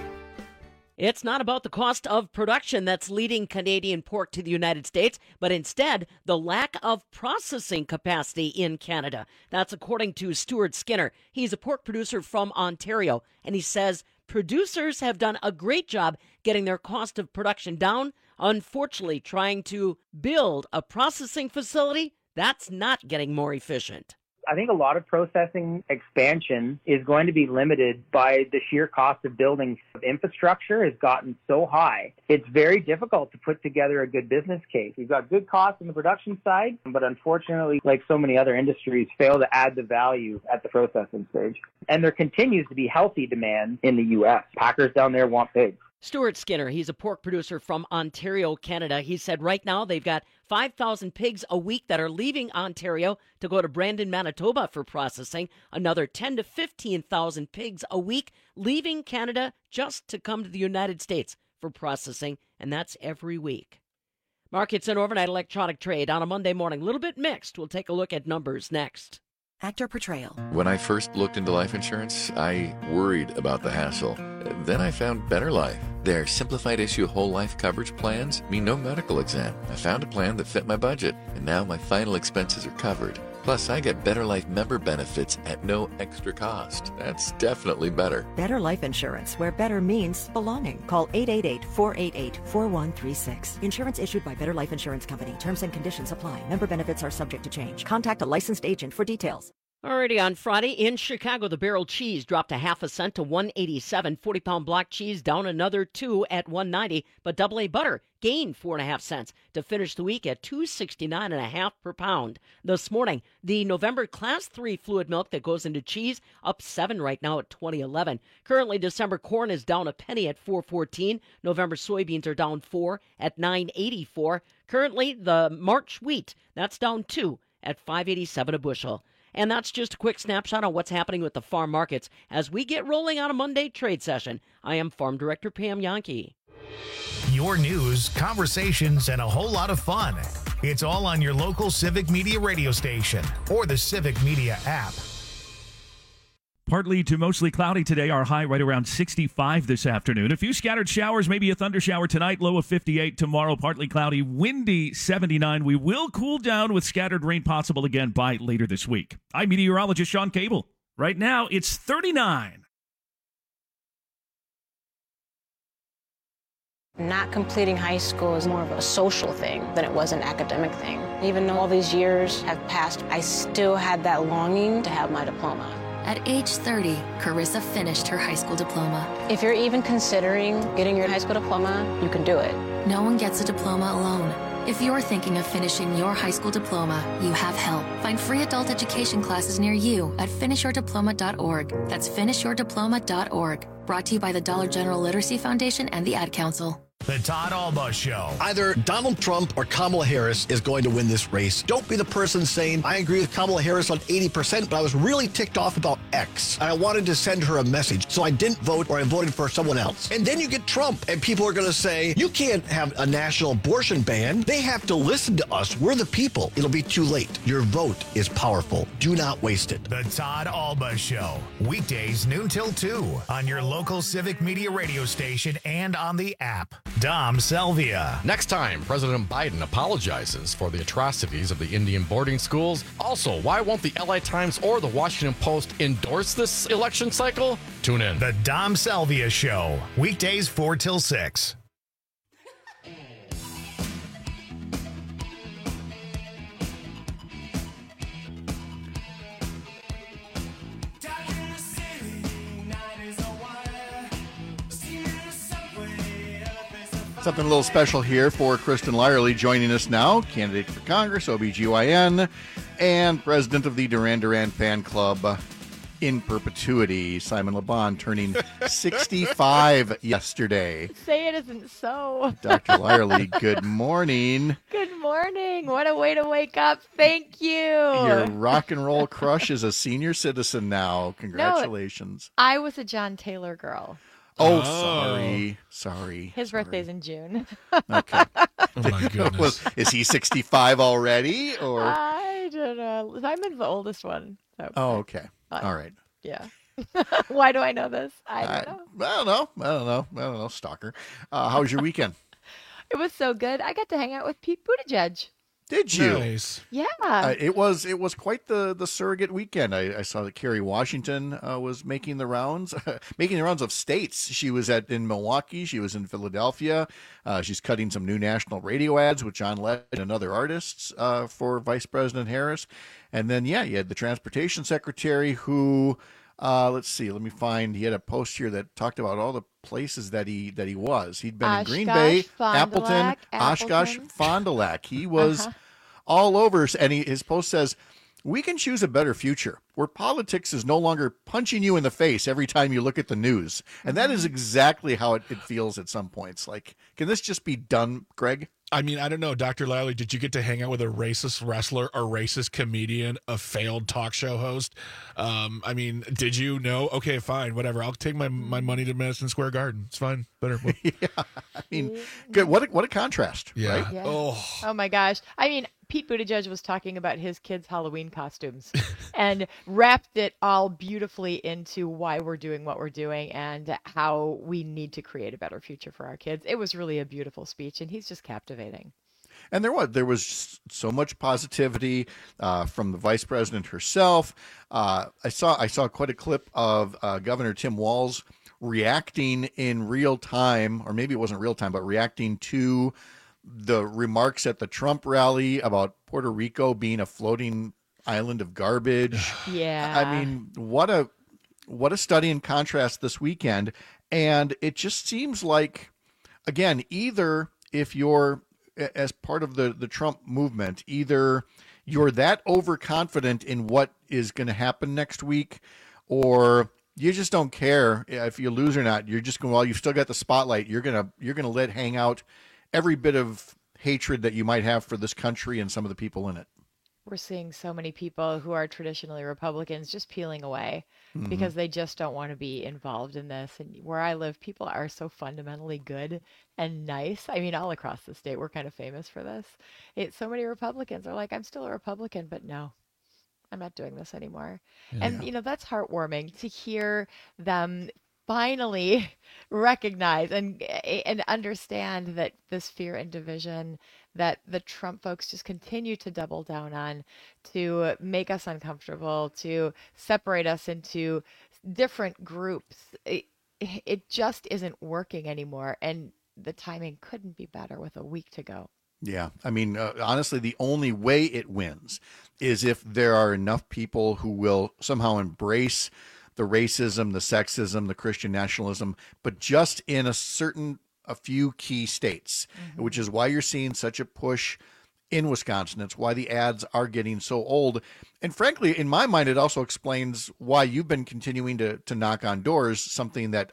Speaker 4: It's not about the cost of production that's leading Canadian pork to the United States, but instead the lack of processing capacity in Canada. That's according to Stuart Skinner. He's a pork producer from Ontario, and he says producers have done a great job getting their cost of production down. Unfortunately, trying to build a processing facility, that's not getting more efficient.
Speaker 7: I think a lot of processing expansion is going to be limited by the sheer cost of building. Infrastructure has gotten so high. It's very difficult to put together a good business case. We've got good costs on the production side, but unfortunately, like so many other industries, fail to add the value at the processing stage. And there continues to be healthy demand in the U.S. Packers down there want pigs.
Speaker 4: Stuart Skinner, he's a pork producer from Ontario, Canada. He said right now they've got 5,000 pigs a week that are leaving Ontario to go to Brandon, Manitoba for processing. Another 10,000 to 15,000 pigs a week leaving Canada just to come to the United States for processing, and that's every week. Markets and overnight electronic trade on a Monday morning. A little bit mixed. We'll take a look at numbers next.
Speaker 24: Actor portrayal.
Speaker 25: When I first looked into life insurance, I worried about the hassle. Then I found Better Life. Their simplified issue whole life coverage plans mean no medical exam. I found a plan that fit my budget, and now my final expenses are covered. Plus, I get Better Life member benefits at no extra cost. That's definitely better.
Speaker 24: Better Life Insurance, where better means belonging. Call 888-488-4136. Insurance issued by Better Life Insurance Company. Terms and conditions apply. Member benefits are subject to change. Contact a licensed agent for details.
Speaker 4: Alrighty, on Friday in Chicago, the barrel cheese dropped a half a cent to $1.87. 40-pound block cheese down another 2 at $1.90. But AA butter gained 4.5 cents to finish the week at $2.69.5 per pound. This morning, the November Class 3 fluid milk that goes into cheese up 7 right now at $20.11. Currently, December corn is down a penny at $4.14. November soybeans are down 4 at $9.84. Currently, the March wheat, that's down 2 at $5.87 a bushel. And that's just a quick snapshot on what's happening with the farm markets as we get rolling on a Monday trade session. I am Farm Director Pam Yankee.
Speaker 1: Your news, conversations, and a whole lot of fun. It's all on your local Civic Media radio station or the Civic Media app.
Speaker 14: Partly to mostly cloudy today, our high right around 65 this afternoon. A few scattered showers, maybe a thunder shower tonight, low of 58 tomorrow. Partly cloudy, windy 79. We will cool down with scattered rain possible again by later this week. I'm meteorologist Sean Cable. Right now, it's 39.
Speaker 26: Not completing high school is more of a social thing than it was an academic thing. Even though all these years have passed, I still had that longing to have my diploma.
Speaker 27: At age 30, Carissa finished her high school diploma.
Speaker 26: If you're even considering getting your high school diploma, you can do it.
Speaker 27: No one gets a diploma alone. If you're thinking of finishing your high school diploma, you have help. Find free adult education classes near you at finishyourdiploma.org. That's finishyourdiploma.org. Brought to you by the Dollar General Literacy Foundation and the Ad Council.
Speaker 1: The Todd Alba Show.
Speaker 15: Either Donald Trump or Kamala Harris is going to win this race. Don't be the person saying, I agree with Kamala Harris on 80%, but I was really ticked off about X. And I wanted to send her a message, so I didn't vote or I voted for someone else. And then you get Trump, and people are going to say, you can't have a national abortion ban. They have to listen to us. We're the people. It'll be too late. Your vote is powerful. Do not waste it.
Speaker 1: The Todd Alba Show. Weekdays noon till 2 on your local Civic Media radio station and on the app. Dom Selvia.
Speaker 2: Next time, President Biden apologizes for the atrocities of the Indian boarding schools. Also, why won't the LA Times or the Washington Post endorse this election cycle? Tune in.
Speaker 1: The Dom Selvia Show. Weekdays 4 till 6.
Speaker 17: Something a little special here for Kristen Lyerly joining us now, candidate for Congress, OBGYN, and president of the Duran Duran fan club in perpetuity. Simon LeBon turning 65 yesterday.
Speaker 3: Say it isn't so.
Speaker 17: Dr. Lyerly, good morning.
Speaker 3: Good morning. What a way to wake up. Thank you.
Speaker 17: Your rock and roll crush is a senior citizen now. Congratulations.
Speaker 3: No, I was a John Taylor girl.
Speaker 17: Oh, sorry.
Speaker 3: His birthday's in June.
Speaker 17: Okay.
Speaker 18: Oh, my goodness.
Speaker 17: Is he 65 already? Or
Speaker 3: I don't know. Simon's the oldest one. So.
Speaker 17: Oh, okay. All right.
Speaker 3: Yeah. Why do I know this? I don't know.
Speaker 17: Stalker. How was your weekend?
Speaker 3: It was so good. I got to hang out with Pete Buttigieg.
Speaker 17: Did you?
Speaker 18: Nice.
Speaker 3: Yeah.
Speaker 17: It was quite the surrogate weekend. I saw that Kerry Washington was making the rounds, of states. She was in Milwaukee. She was in Philadelphia. She's cutting some new national radio ads with John Legend and other artists for Vice President Harris. And then, you had the transportation secretary who, let's see, let me find, he had a post here that talked about all the places that he was. He'd been in Green Bay, Appleton, Oshkosh, Fond du Lac. He was all over. And his post says, we can choose a better future where politics is no longer punching you in the face every time you look at the news. And that is exactly how it feels at some points. Like, can this just be done, Greg?
Speaker 18: I mean, I don't know. Dr. Lyerly, did you get to hang out with a racist wrestler, a racist comedian, a failed talk show host? I mean, did you know? Okay, fine, whatever. I'll take my money to Madison Square Garden. It's fine. Better.
Speaker 17: Yeah, I mean, good. What a contrast,
Speaker 18: yeah.
Speaker 17: Right?
Speaker 3: Yeah.
Speaker 18: Oh
Speaker 3: my gosh. I mean, Pete Buttigieg was talking about his kids' Halloween costumes and wrapped it all beautifully into why we're doing what we're doing and how we need to create a better future for our kids. It was really a beautiful speech, and he's just captivating.
Speaker 17: And there was so much positivity from the vice president herself. I saw quite a clip of Governor Tim Walz reacting in real time, or maybe it wasn't real time, but reacting to the remarks at the Trump rally about Puerto Rico being a floating island of garbage.
Speaker 3: Yeah.
Speaker 17: I mean, what a study in contrast this weekend. And it just seems like, again, either if you're as part of the Trump movement, either you're that overconfident in what is going to happen next week, or you just don't care if you lose or not. You're just going, well, you've still got the spotlight. You're going to let hang out every bit of hatred that you might have for this country and some of the people in it.
Speaker 3: We're seeing so many people who are traditionally Republicans just peeling away because they just don't want to be involved in this. And where I live, people are so fundamentally good and nice. I mean, all across the state, we're kind of famous for this. So many Republicans are like, I'm still a Republican, but no, I'm not doing this anymore. Yeah. And, that's heartwarming to hear them finally recognize and understand that this fear and division that the Trump folks just continue to double down on to make us uncomfortable, to separate us into different groups. It just isn't working anymore. And the timing couldn't be better with a week to go.
Speaker 17: Yeah. I mean, honestly, the only way it wins is if there are enough people who will somehow embrace the racism, the sexism, the Christian nationalism, but just in a few key states, which is why you're seeing such a push in Wisconsin. It's why the ads are getting so old. And frankly, in my mind, it also explains why you've been continuing to knock on doors, something that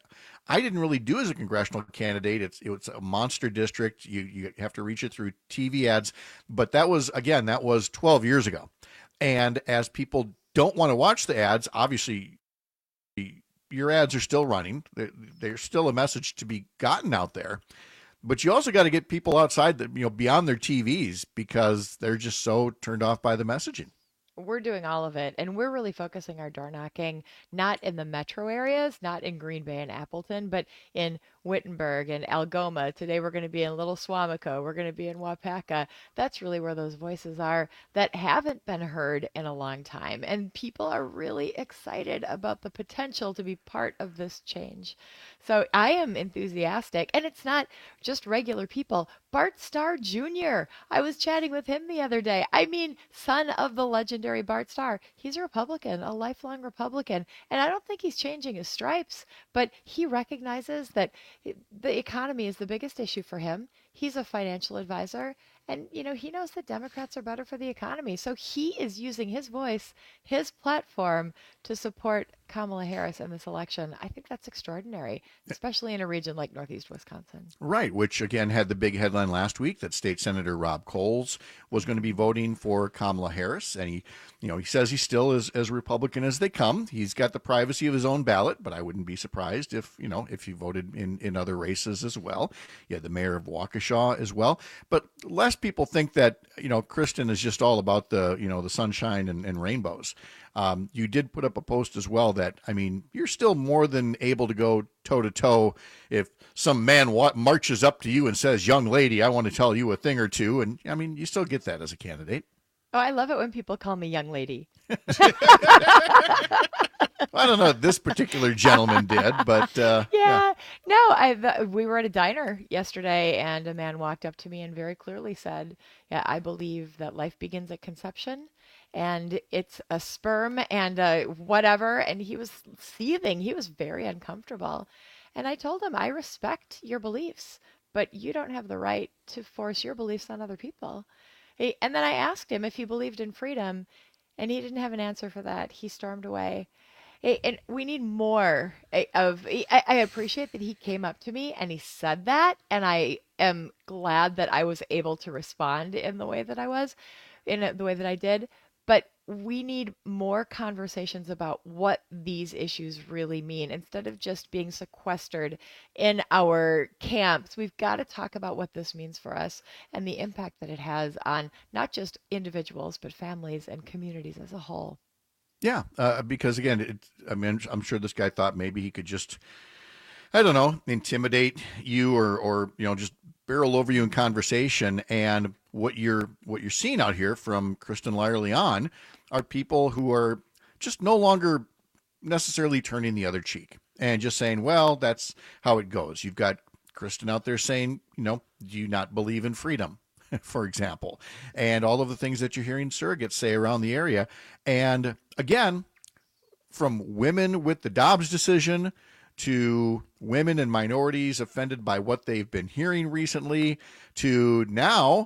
Speaker 17: I didn't really do as a congressional candidate. It's a monster district. You have to reach it through TV ads. But that was 12 years ago. And as people don't want to watch the ads, obviously your ads are still running. There's still a message to be gotten out there. But you also got to get people outside beyond their TVs, because they're just so turned off by the messaging.
Speaker 3: We're doing all of it, and we're really focusing our door knocking not in the metro areas, not in Green Bay and Appleton, but in Wittenberg and Algoma. Today we're going to be in Little Swamico. We're going to be in Wapaka. That's really where those voices are that haven't been heard in a long time, and people are really excited about the potential to be part of this change. So I am enthusiastic, and it's not just regular people. Bart Starr Jr., I was chatting with him the other day. I mean, son of the legendary Bart Starr. He's a Republican, a lifelong Republican, and I don't think he's changing his stripes, but he recognizes that the economy is the biggest issue for him. He's a financial advisor, and he knows that Democrats are better for the economy. So he is using his voice, his platform, to support Kamala Harris in this election. I think that's extraordinary, especially in a region like Northeast Wisconsin.
Speaker 17: Right, which again had the big headline last week that State Senator Rob Coles was going to be voting for Kamala Harris, and he says he still is as Republican as they come. He's got the privacy of his own ballot, but I wouldn't be surprised if he voted in other races as well. You had the mayor of Waukesha as well, but less people think that Kristen is just all about the the sunshine and rainbows. You did put up a post as well that, you're still more than able to go toe-to-toe if some man marches up to you and says, "Young lady, I want to tell you a thing or two." And, you still get that as a candidate.
Speaker 3: Oh, I love it when people call me young lady.
Speaker 17: I don't know if this particular gentleman did, but
Speaker 3: yeah. No, we were at a diner yesterday, and a man walked up to me and very clearly said, "Yeah, I believe that life begins at conception, and it's a sperm and whatever." And he was seething. He was very uncomfortable. And I told him, I respect your beliefs, but you don't have the right to force your beliefs on other people. And then I asked him if he believed in freedom, and he didn't have an answer for that. He stormed away. And we need more of. I appreciate that he came up to me and he said that, and I am glad that I was able to respond in the way that I was, in the way that I did. But we need more conversations about what these issues really mean instead of just being sequestered in our camps. We've got to talk about what this means for us and the impact that it has on not just individuals, but families and communities as a whole.
Speaker 17: Yeah, because again, I'm sure this guy thought maybe he could just, I don't know, intimidate you or just barrel over you in conversation. And what you're seeing out here from Kristen Lyerly on are people who are just no longer necessarily turning the other cheek and just saying, well, that's how it goes. You've got Kristen out there saying, do you not believe in freedom, for example, and all of the things that you're hearing surrogates say around the area. And again, from women with the Dobbs decision to women and minorities offended by what they've been hearing recently, to now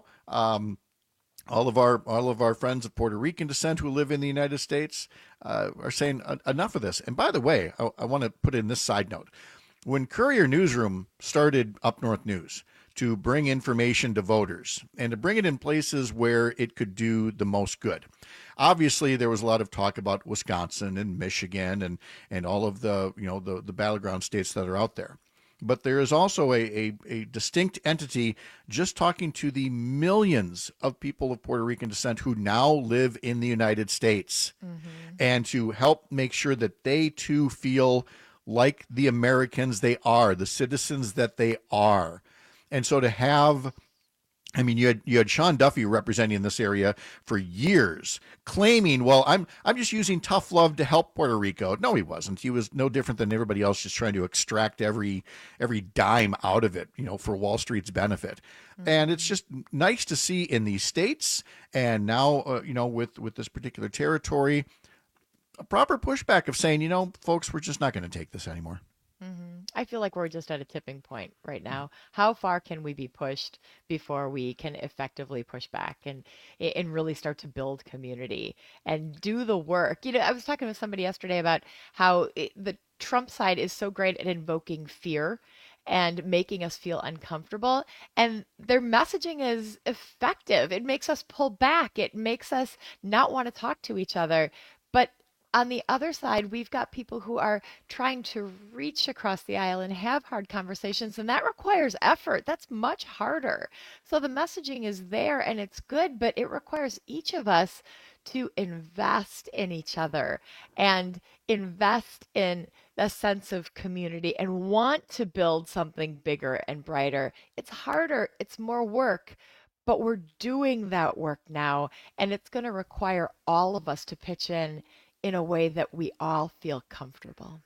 Speaker 17: all of our friends of Puerto Rican descent who live in the United States are saying enough of this. And by the way, I want to put in this side note. When Courier Newsroom started Up North News to bring information to voters and to bring it in places where it could do the most good, obviously there was a lot of talk about Wisconsin and Michigan and all of the the battleground states that are out there. But there is also a distinct entity just talking to the millions of people of Puerto Rican descent who now live in the United States, and to help make sure that they too feel like the Americans they are, the citizens that they are. And so to have, you had Sean Duffy representing this area for years, claiming, well, I'm just using tough love to help Puerto Rico. No, he wasn't. He was no different than everybody else, just trying to extract every dime out of it, for Wall Street's benefit. And it's just nice to see in these states, and now, with this particular territory, a proper pushback of saying, folks, we're just not going to take this anymore.
Speaker 3: I feel like we're just at a tipping point right now. How far can we be pushed before we can effectively push back and really start to build community and do the work? I was talking with somebody yesterday about how the Trump side is so great at invoking fear and making us feel uncomfortable. And their messaging is effective. It makes us pull back. It makes us not want to talk to each other. But on the other side, we've got people who are trying to reach across the aisle and have hard conversations, and that requires effort. That's much harder. So the messaging is there and it's good, but it requires each of us to invest in each other and invest in a sense of community and want to build something bigger and brighter. It's harder, it's more work, but we're doing that work now, and it's going to require all of us to pitch in a way that we all feel comfortable.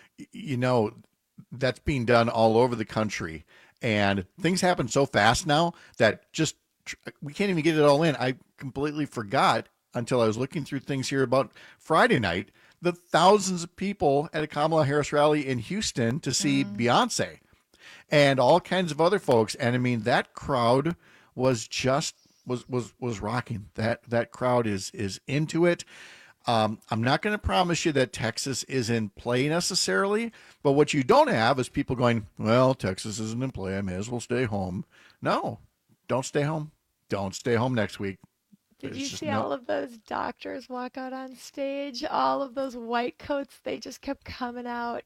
Speaker 17: That's being done all over the country, and things happen so fast now that just we can't even get it all in. I completely forgot until I was looking through things here about Friday night, the thousands of people at a Kamala Harris rally in Houston to see Beyonce and all kinds of other folks. And I mean, that crowd was just was rocking. That crowd is into it. I'm not going to promise you that Texas is in play necessarily, but what you don't have is people going, well, Texas isn't in play, I may as well stay home. No, don't stay home. Don't stay home next week.
Speaker 3: Did you see all of those doctors walk out on stage? All of those white coats, they just kept coming out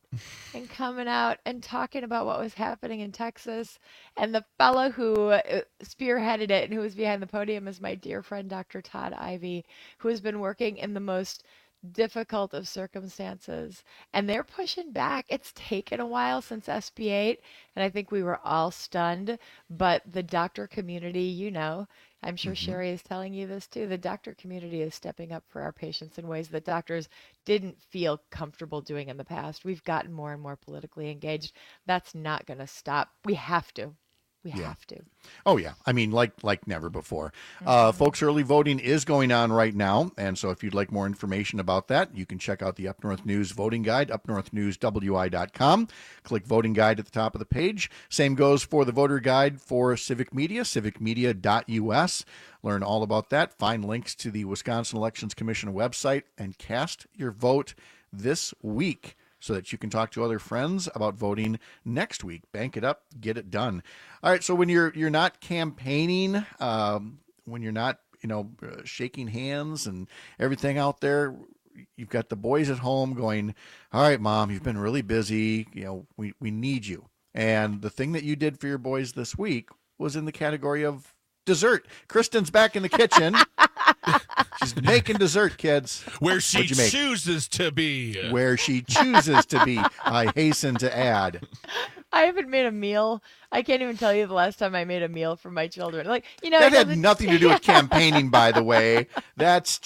Speaker 3: and talking about what was happening in Texas. And the fellow who spearheaded it and who was behind the podium is my dear friend, Dr. Todd Ivey, who has been working in the most difficult of circumstances. And they're pushing back. It's taken a while since SB 8, and I think we were all stunned. But the doctor community, I'm sure Sherry is telling you this too. The doctor community is stepping up for our patients in ways that doctors didn't feel comfortable doing in the past. We've gotten more and more politically engaged. That's not going to stop. We have to. We have to.
Speaker 17: Oh, yeah. I mean, like never before. Folks, early voting is going on right now. And so if you'd like more information about that, you can check out the Up North News voting guide, upnorthnewswi.com. Click voting guide at the top of the page. Same goes for the voter guide for Civic Media, civicmedia.us. Learn all about that. Find links to the Wisconsin Elections Commission website and cast your vote this week, so that you can talk to other friends about voting next week. Bank it up, get it done. All right, so when you're not campaigning, when you're not shaking hands and everything out there, you've got the boys at home going, all right, Mom, you've been really busy. We need you. And the thing that you did for your boys this week was in the category of dessert. Kristen's back in the kitchen. She's making dessert, kids.
Speaker 18: Where she chooses to be.
Speaker 17: Where she chooses to be, I hasten to add.
Speaker 3: I haven't made a meal. I can't even tell you the last time I made a meal for my children.
Speaker 17: That had nothing to do with campaigning, by the way. That's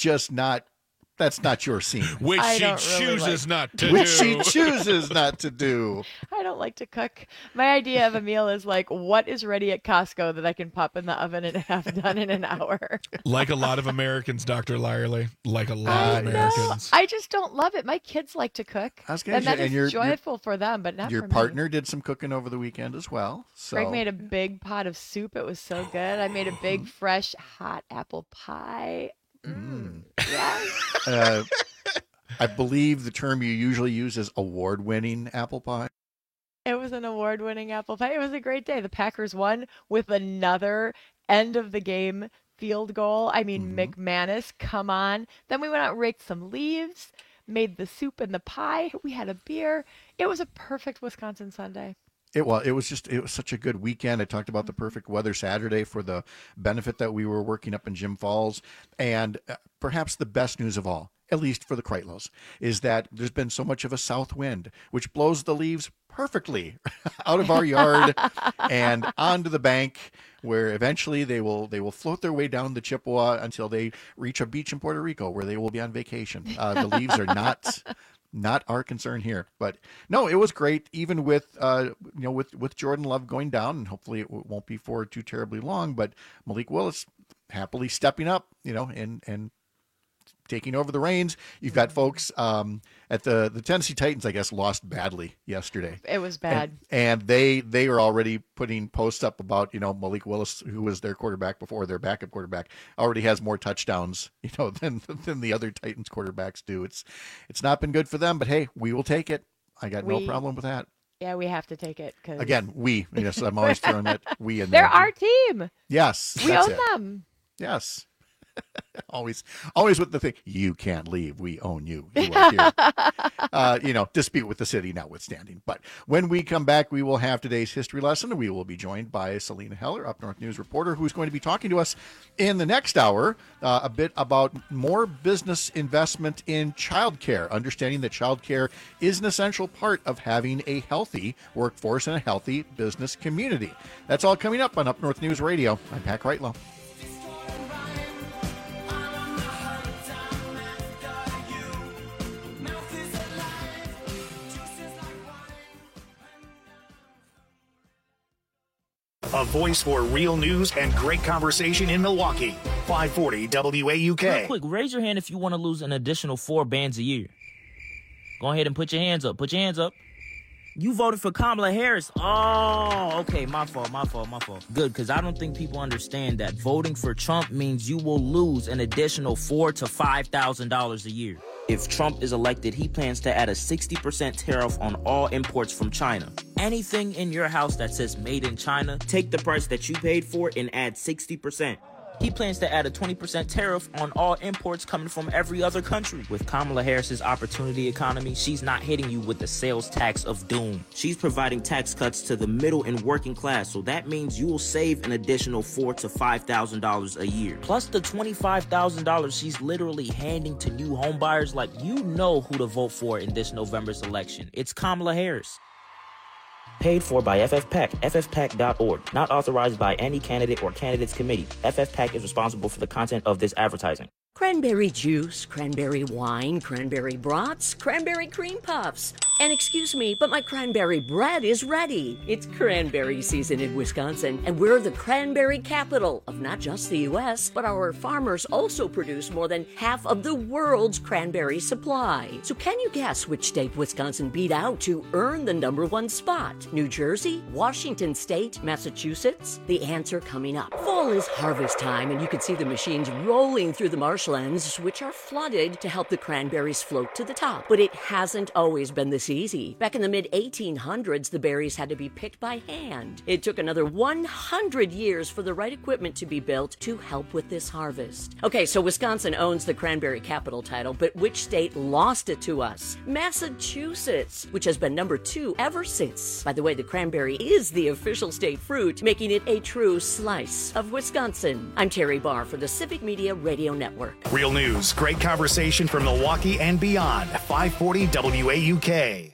Speaker 17: not your scene.
Speaker 18: Which she chooses not to do.
Speaker 17: Which she chooses not to do.
Speaker 3: I don't like to cook. My idea of a meal is what is ready at Costco that I can pop in the oven and have done in an hour.
Speaker 18: Like a lot of Americans, Dr. Lyerly. Like a lot of Americans.
Speaker 3: I just don't love it. My kids like to cook. And that is joyful for them, but not for me.
Speaker 17: Your partner did some cooking over the weekend as well. So.
Speaker 3: Greg made a big pot of soup. It was so good. I made a big, fresh, hot apple pie.
Speaker 17: Yeah. I believe the term you usually use is award-winning apple pie.
Speaker 3: It was an award-winning apple pie. It was a great day. The Packers won with another end-of-the-game field goal. I mean, McManus, come on. Then we went out and raked some leaves, made the soup and the pie. We had a beer. It was a perfect Wisconsin Sunday.
Speaker 17: It was such a good weekend. I talked about the perfect weather Saturday for the benefit that we were working up in Jim Falls. And perhaps the best news of all, at least for the Kreitlows, is that there's been so much of a south wind, which blows the leaves perfectly out of our yard and onto the bank, where eventually they will float their way down the Chippewa until they reach a beach in Puerto Rico where they will be on vacation. The leaves are not our concern here, but no, it was great. Even with with Jordan Love going down, and hopefully it won't be for too terribly long. But Malik Willis happily stepping up, and taking over the reins. You've got folks at the Tennessee Titans, I guess, lost badly yesterday.
Speaker 3: It was bad.
Speaker 17: And they are already putting posts up about, Malik Willis, who was their quarterback before, their backup quarterback, already has more touchdowns, than the other Titans quarterbacks do. It's not been good for them, but hey, we will take it. I got no problem with that.
Speaker 3: Yeah, we have to take it. Cause...
Speaker 17: Again, we. Yes, I'm always throwing that we in there.
Speaker 3: They're our team.
Speaker 17: Yes.
Speaker 3: We own them.
Speaker 17: Yes. always with the thing, you can't leave, we own you. You are here. Dispute with the city notwithstanding. But when we come back, we will have today's history lesson, and we will be joined by Selena Heller, Up North News reporter, who's going to be talking to us in the next hour a bit about more business investment in childcare, understanding that childcare is an essential part of having a healthy workforce and a healthy business community. That's all coming up on Up North News Radio. I'm Pat Kreitlow.
Speaker 1: A voice for real news and great conversation in Milwaukee. 540 WAUK.
Speaker 20: Real quick, raise your hand if you want to lose an additional 4 bands a year. Go ahead and put your hands up. Put your hands up. You voted for Kamala Harris. Oh, okay. My fault. Good, because I don't think people understand that voting for Trump means you will lose an additional $4,000 to $5,000 a year. If Trump is elected, he plans to add a 60% tariff on all imports from China. Anything in your house that says made in China, take the price that you paid for and add 60%. He plans to add a 20% tariff on all imports coming from every other country. With Kamala Harris's opportunity economy, she's not hitting you with the sales tax of doom. She's providing tax cuts to the middle and working class, so that means you will save an additional $4,000 to $5,000 a year. Plus the $25,000 she's literally handing to new homebuyers. Like, you know who to vote for in this November's election. It's Kamala Harris. Paid for by FFPAC, ffpac.org. Not authorized by any candidate or candidates committee. FFPAC is responsible for the content of this advertising.
Speaker 8: Cranberry juice, cranberry wine, cranberry brats, cranberry cream puffs. And excuse me, but my cranberry bread is ready. It's cranberry season in Wisconsin, and we're the cranberry capital of not just the U.S., but our farmers also produce more than half of the world's cranberry supply. So can you guess which state Wisconsin beat out to earn the #1 spot? New Jersey, Washington State, Massachusetts? The answer coming up. Fall is harvest time, and you can see the machines rolling through the marshlands, which are flooded to help the cranberries float to the top. But it hasn't always been this easy. Back in the mid-1800s, the berries had to be picked by hand. It took another 100 years for the right equipment to be built to help with this harvest. Okay, so Wisconsin owns the cranberry capital title, but which state lost it to us? Massachusetts, which has been #2 ever since. By the way, the cranberry is the official state fruit, making it a true slice of Wisconsin. I'm Terry Barr for the Civic Media Radio Network.
Speaker 1: Real news, great conversation from Milwaukee and beyond. 540 WAUK.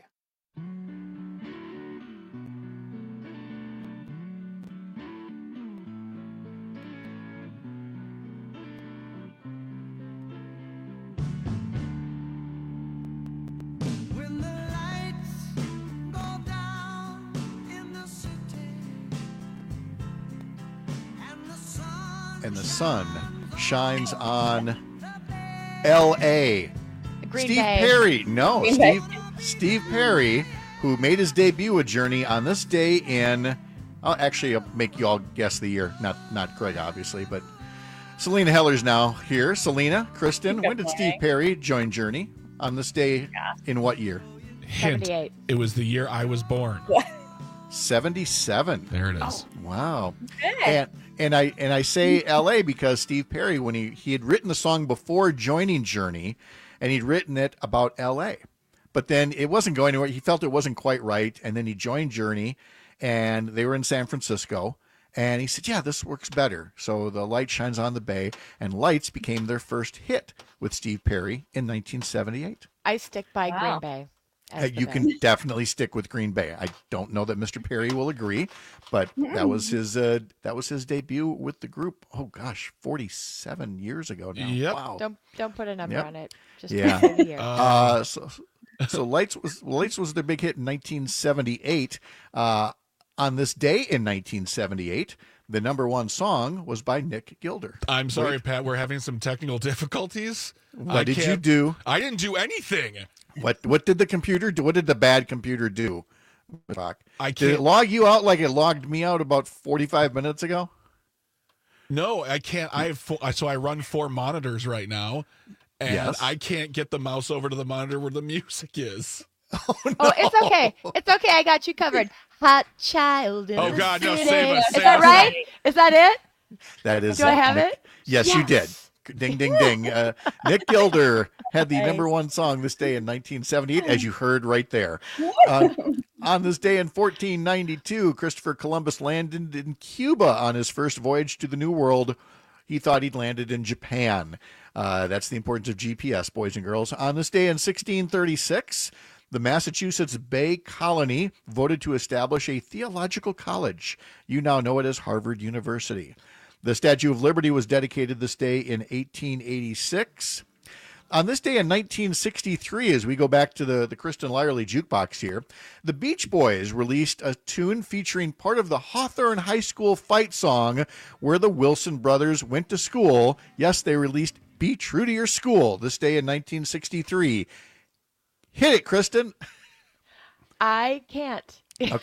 Speaker 17: And the sun shines on L.A.
Speaker 3: Green
Speaker 17: Steve
Speaker 3: Bay.
Speaker 17: Perry. No,
Speaker 3: Green Bay.
Speaker 17: Steve Perry, who made his debut at Journey on this day in, I'll make you all guess the year. Not Greg, obviously, but Selena Heller's now here. Selena, Kristen, when did Steve Perry join Journey on this day in what year?
Speaker 18: Hint,
Speaker 3: 78.
Speaker 18: it was the year I was born.
Speaker 17: 77.
Speaker 18: There it is.
Speaker 17: Wow. And I say L.A. because Steve Perry, when he had written the song before joining Journey, and he'd written it about L.A., but then it wasn't going anywhere. He felt it wasn't quite right, and then he joined Journey, and they were in San Francisco, and he said, yeah, this works better. So The Light Shines on the Bay, and Lights became their first hit with Steve Perry in 1978.
Speaker 3: I stick by Green Bay.
Speaker 17: You can definitely stick with Green Bay. I don't know that Mr. Perry will agree, but that was his debut with the group. Oh gosh, 47 years ago now.
Speaker 18: Yep.
Speaker 17: Wow.
Speaker 3: Don't put a number on it. Just
Speaker 17: yeah.
Speaker 3: put the year.
Speaker 17: So Lights was their big hit in 1978. On this day in 1978, The number one song was by Nick Gilder.
Speaker 18: I'm sorry, Pat. We're having some technical difficulties.
Speaker 17: What did you do?
Speaker 18: I didn't do anything.
Speaker 17: What did the computer do? What did the bad computer do? Did it log you out like it logged me out about 45 minutes ago?
Speaker 18: No, I can't. So I run 4 monitors right now, and
Speaker 17: Yes.
Speaker 18: I can't get the mouse over to the monitor where the music is.
Speaker 3: Oh, it's okay. It's okay. I got you covered. Hot child in
Speaker 18: Oh,
Speaker 3: the
Speaker 18: God, no,
Speaker 3: city.
Speaker 18: save us,
Speaker 3: Is
Speaker 18: save
Speaker 3: that
Speaker 18: us.
Speaker 3: right? Is that it?
Speaker 17: That is.
Speaker 3: Do I have
Speaker 17: Nick-
Speaker 3: it?
Speaker 17: Yes, you did. Ding, ding, ding. Nick Gilder had the number one song this day in 1978, as you heard right there. On this day in 1492, Christopher Columbus landed in Cuba on his first voyage to the New World. He thought he'd landed in Japan. That's the importance of GPS, boys and girls. On this day in 1636, the Massachusetts Bay Colony voted to establish a theological college. You now know it as Harvard University. The Statue of Liberty was dedicated this day in 1886. On this day in 1963, as we go back to the Kristen Lyerly jukebox here, the Beach Boys released a tune featuring part of the Hawthorne High School fight song, Where the Wilson Brothers Went to School. Yes, they released Be True to Your School this day in 1963. Hit it, Kristen.
Speaker 3: I can't.
Speaker 17: Okay.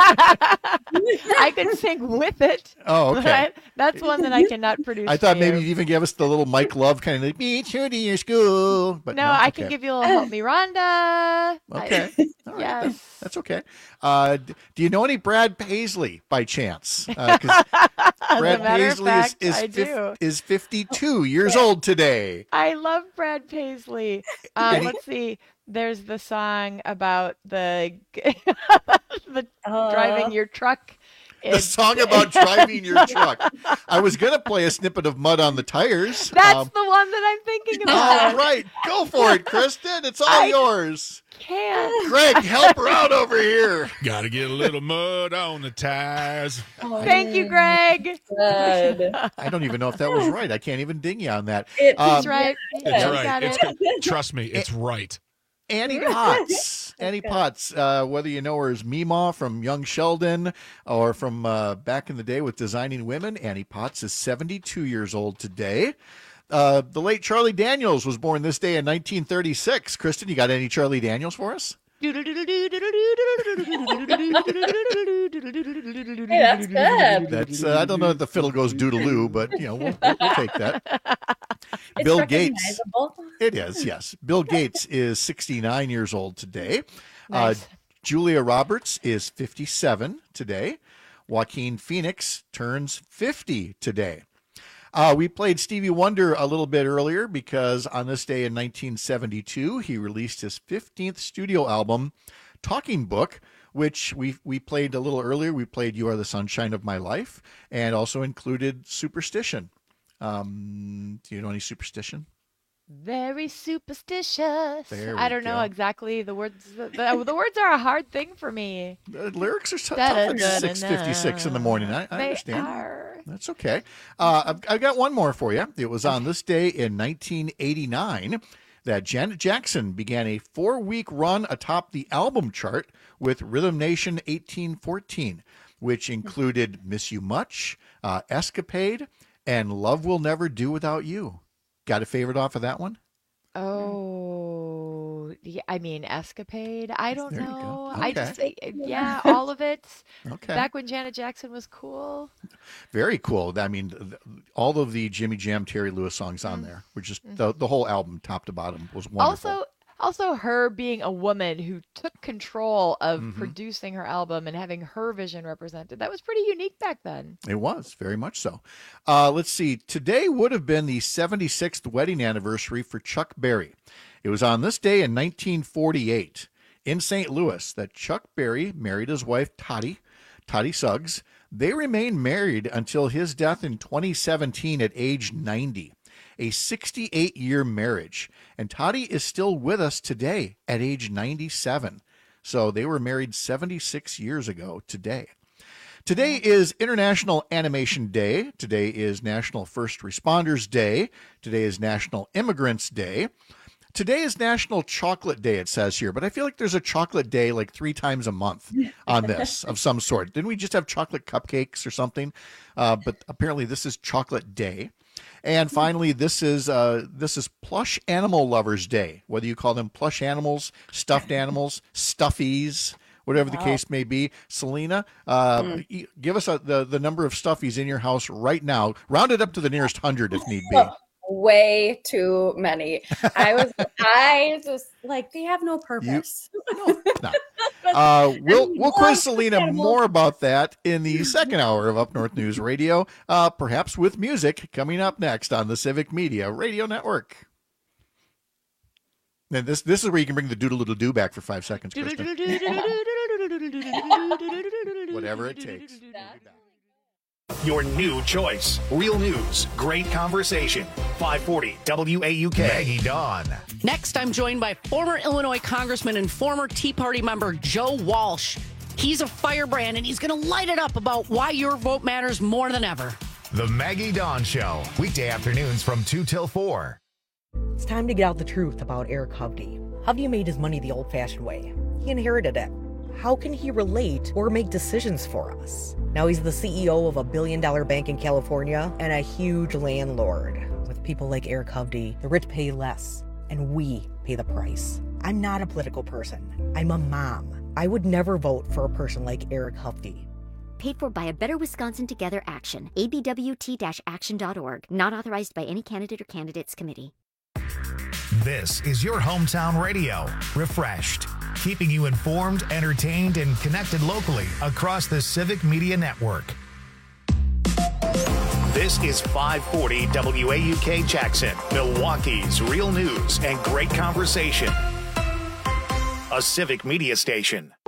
Speaker 3: I could sing with it.
Speaker 17: Oh, okay.
Speaker 3: But that's one that I cannot produce.
Speaker 17: I thought
Speaker 3: for
Speaker 17: maybe
Speaker 3: you.
Speaker 17: you'd even give us the little Mike Love kind of like, Be True to Your School. But
Speaker 3: No, I can give you a little Help Me Rhonda.
Speaker 17: Okay. All right.
Speaker 3: Yes.
Speaker 17: That's okay. Do you know any Brad Paisley by chance? 'Cause Brad
Speaker 3: matter of
Speaker 17: Paisley
Speaker 3: fact,
Speaker 17: is,
Speaker 3: I do.
Speaker 17: is 52 years old today.
Speaker 3: I love Brad Paisley. Let's see. There's the song about the driving your truck.
Speaker 17: The song about driving your truck. I was going to play a snippet of Mud on the Tires.
Speaker 3: That's the one that I'm thinking about.
Speaker 17: All right. Go for it, Kristen. It's all yours.
Speaker 3: Can't.
Speaker 17: Greg, help her out over here.
Speaker 18: Got to get a little mud on the tires.
Speaker 3: Thank you, Greg.
Speaker 17: I don't even know if that was right. I can't even ding you on that.
Speaker 3: It's right.
Speaker 18: It's
Speaker 3: You
Speaker 18: right.
Speaker 3: got
Speaker 18: It's
Speaker 3: it.
Speaker 18: good. Trust me, it's right.
Speaker 17: Annie Potts. Annie Potts, whether you know her as Meemaw from Young Sheldon or from back in the day with Designing Women, Annie Potts is 72 years old today. The late Charlie Daniels was born this day in 1936. Kristen, you got any Charlie Daniels for us?
Speaker 9: Hey, that's good.
Speaker 17: That's I don't know if the fiddle goes doodaloo, but you know we'll take that.
Speaker 9: It's
Speaker 17: Bill Gates.
Speaker 9: recognizable.
Speaker 17: It is, yes. Bill Gates is 69 years old today.
Speaker 3: Nice.
Speaker 17: Julia Roberts is 57 today. Joaquin Phoenix turns 50 today. We played Stevie Wonder a little bit earlier because on this day in 1972, he released his 15th studio album, Talking Book, which we played a little earlier. We played You Are the Sunshine of My Life and also included Superstition. Do you know any Superstition?
Speaker 3: Very superstitious.
Speaker 17: There we
Speaker 3: I don't know
Speaker 17: go.
Speaker 3: exactly the words. The words are a hard thing for me.
Speaker 17: Lyrics are tough at 6:56 in the morning. I
Speaker 3: They
Speaker 17: understand.
Speaker 3: are.
Speaker 17: That's okay. I've got one more for you. It was on this day in 1989 that Janet Jackson began a 4-week run atop the album chart with Rhythm Nation 1814, which included Miss You Much, Escapade, and Love Will Never Do Without You. Got a favorite off of that one?
Speaker 3: Oh, yeah, I mean, Escapade. I don't
Speaker 17: There you
Speaker 3: know.
Speaker 17: go.
Speaker 3: I
Speaker 17: Okay.
Speaker 3: just, yeah, all of it.
Speaker 17: Okay.
Speaker 3: Back when Janet Jackson was cool.
Speaker 17: Very cool. I mean, all of the Jimmy Jam, Terry Lewis songs on there, which just the whole album, top to bottom, was wonderful.
Speaker 3: Also, her being a woman who took control of
Speaker 17: Mhm.
Speaker 3: producing her album and having her vision represented. That was pretty unique back then.
Speaker 17: It was, very much so. Let's see. Today would have been the 76th wedding anniversary for Chuck Berry. It was on this day in 1948 in St. Louis that Chuck Berry married his wife, Toddy Suggs. They remained married until his death in 2017 at age 90. A 68-year marriage. And Toddy is still with us today at age 97. So they were married 76 years ago today. Today is International Animation Day. Today is National First Responders Day. Today is National Immigrants Day. Today is National Chocolate Day, it says here, but I feel like there's a chocolate day like 3 times a month on this of some sort. Didn't we just have chocolate cupcakes or something? But apparently this is Chocolate Day. And finally, this is Plush Animal Lovers Day. Whether you call them plush animals, stuffed animals, stuffies, whatever the case may be. Selena, give us the number of stuffies in your house right now. Round it up to the nearest 100 if need be.
Speaker 9: Way too many. I just like, they have no purpose.
Speaker 17: We'll quiz Selena more about that in the second hour of Up North News Radio, perhaps with music coming up next on the Civic Media Radio Network. And this is where you can bring the doodle-doodle-doo back for 5 seconds, Kristen. Whatever it takes.
Speaker 1: Your new choice. Real news, great conversation. 540 WAUK. Maggie Dawn.
Speaker 10: Next, I'm joined by former Illinois Congressman and former Tea Party member Joe Walsh. He's a firebrand, and he's going to light it up about why your vote matters more than ever.
Speaker 1: The Maggie Dawn Show. Weekday afternoons from 2 till 4.
Speaker 11: It's time to get out the truth about Eric Hovde. Hovde made his money the old-fashioned way. He inherited it. How can he relate or make decisions for us? Now he's the CEO of a billion-dollar bank in California and a huge landlord. With people like Eric Hovde, the rich pay less, and we pay the price. I'm not a political person. I'm a mom. I would never vote for a person like Eric Hovde.
Speaker 12: Paid for by a Better Wisconsin Together Action. abwt-action.org. Not authorized by any candidate or candidates committee.
Speaker 1: This is your hometown radio. Refreshed. Keeping you informed, entertained, and connected locally across the Civic Media Network. This is 540 WAUK Jackson, Milwaukee's real news and great conversation. A Civic Media station.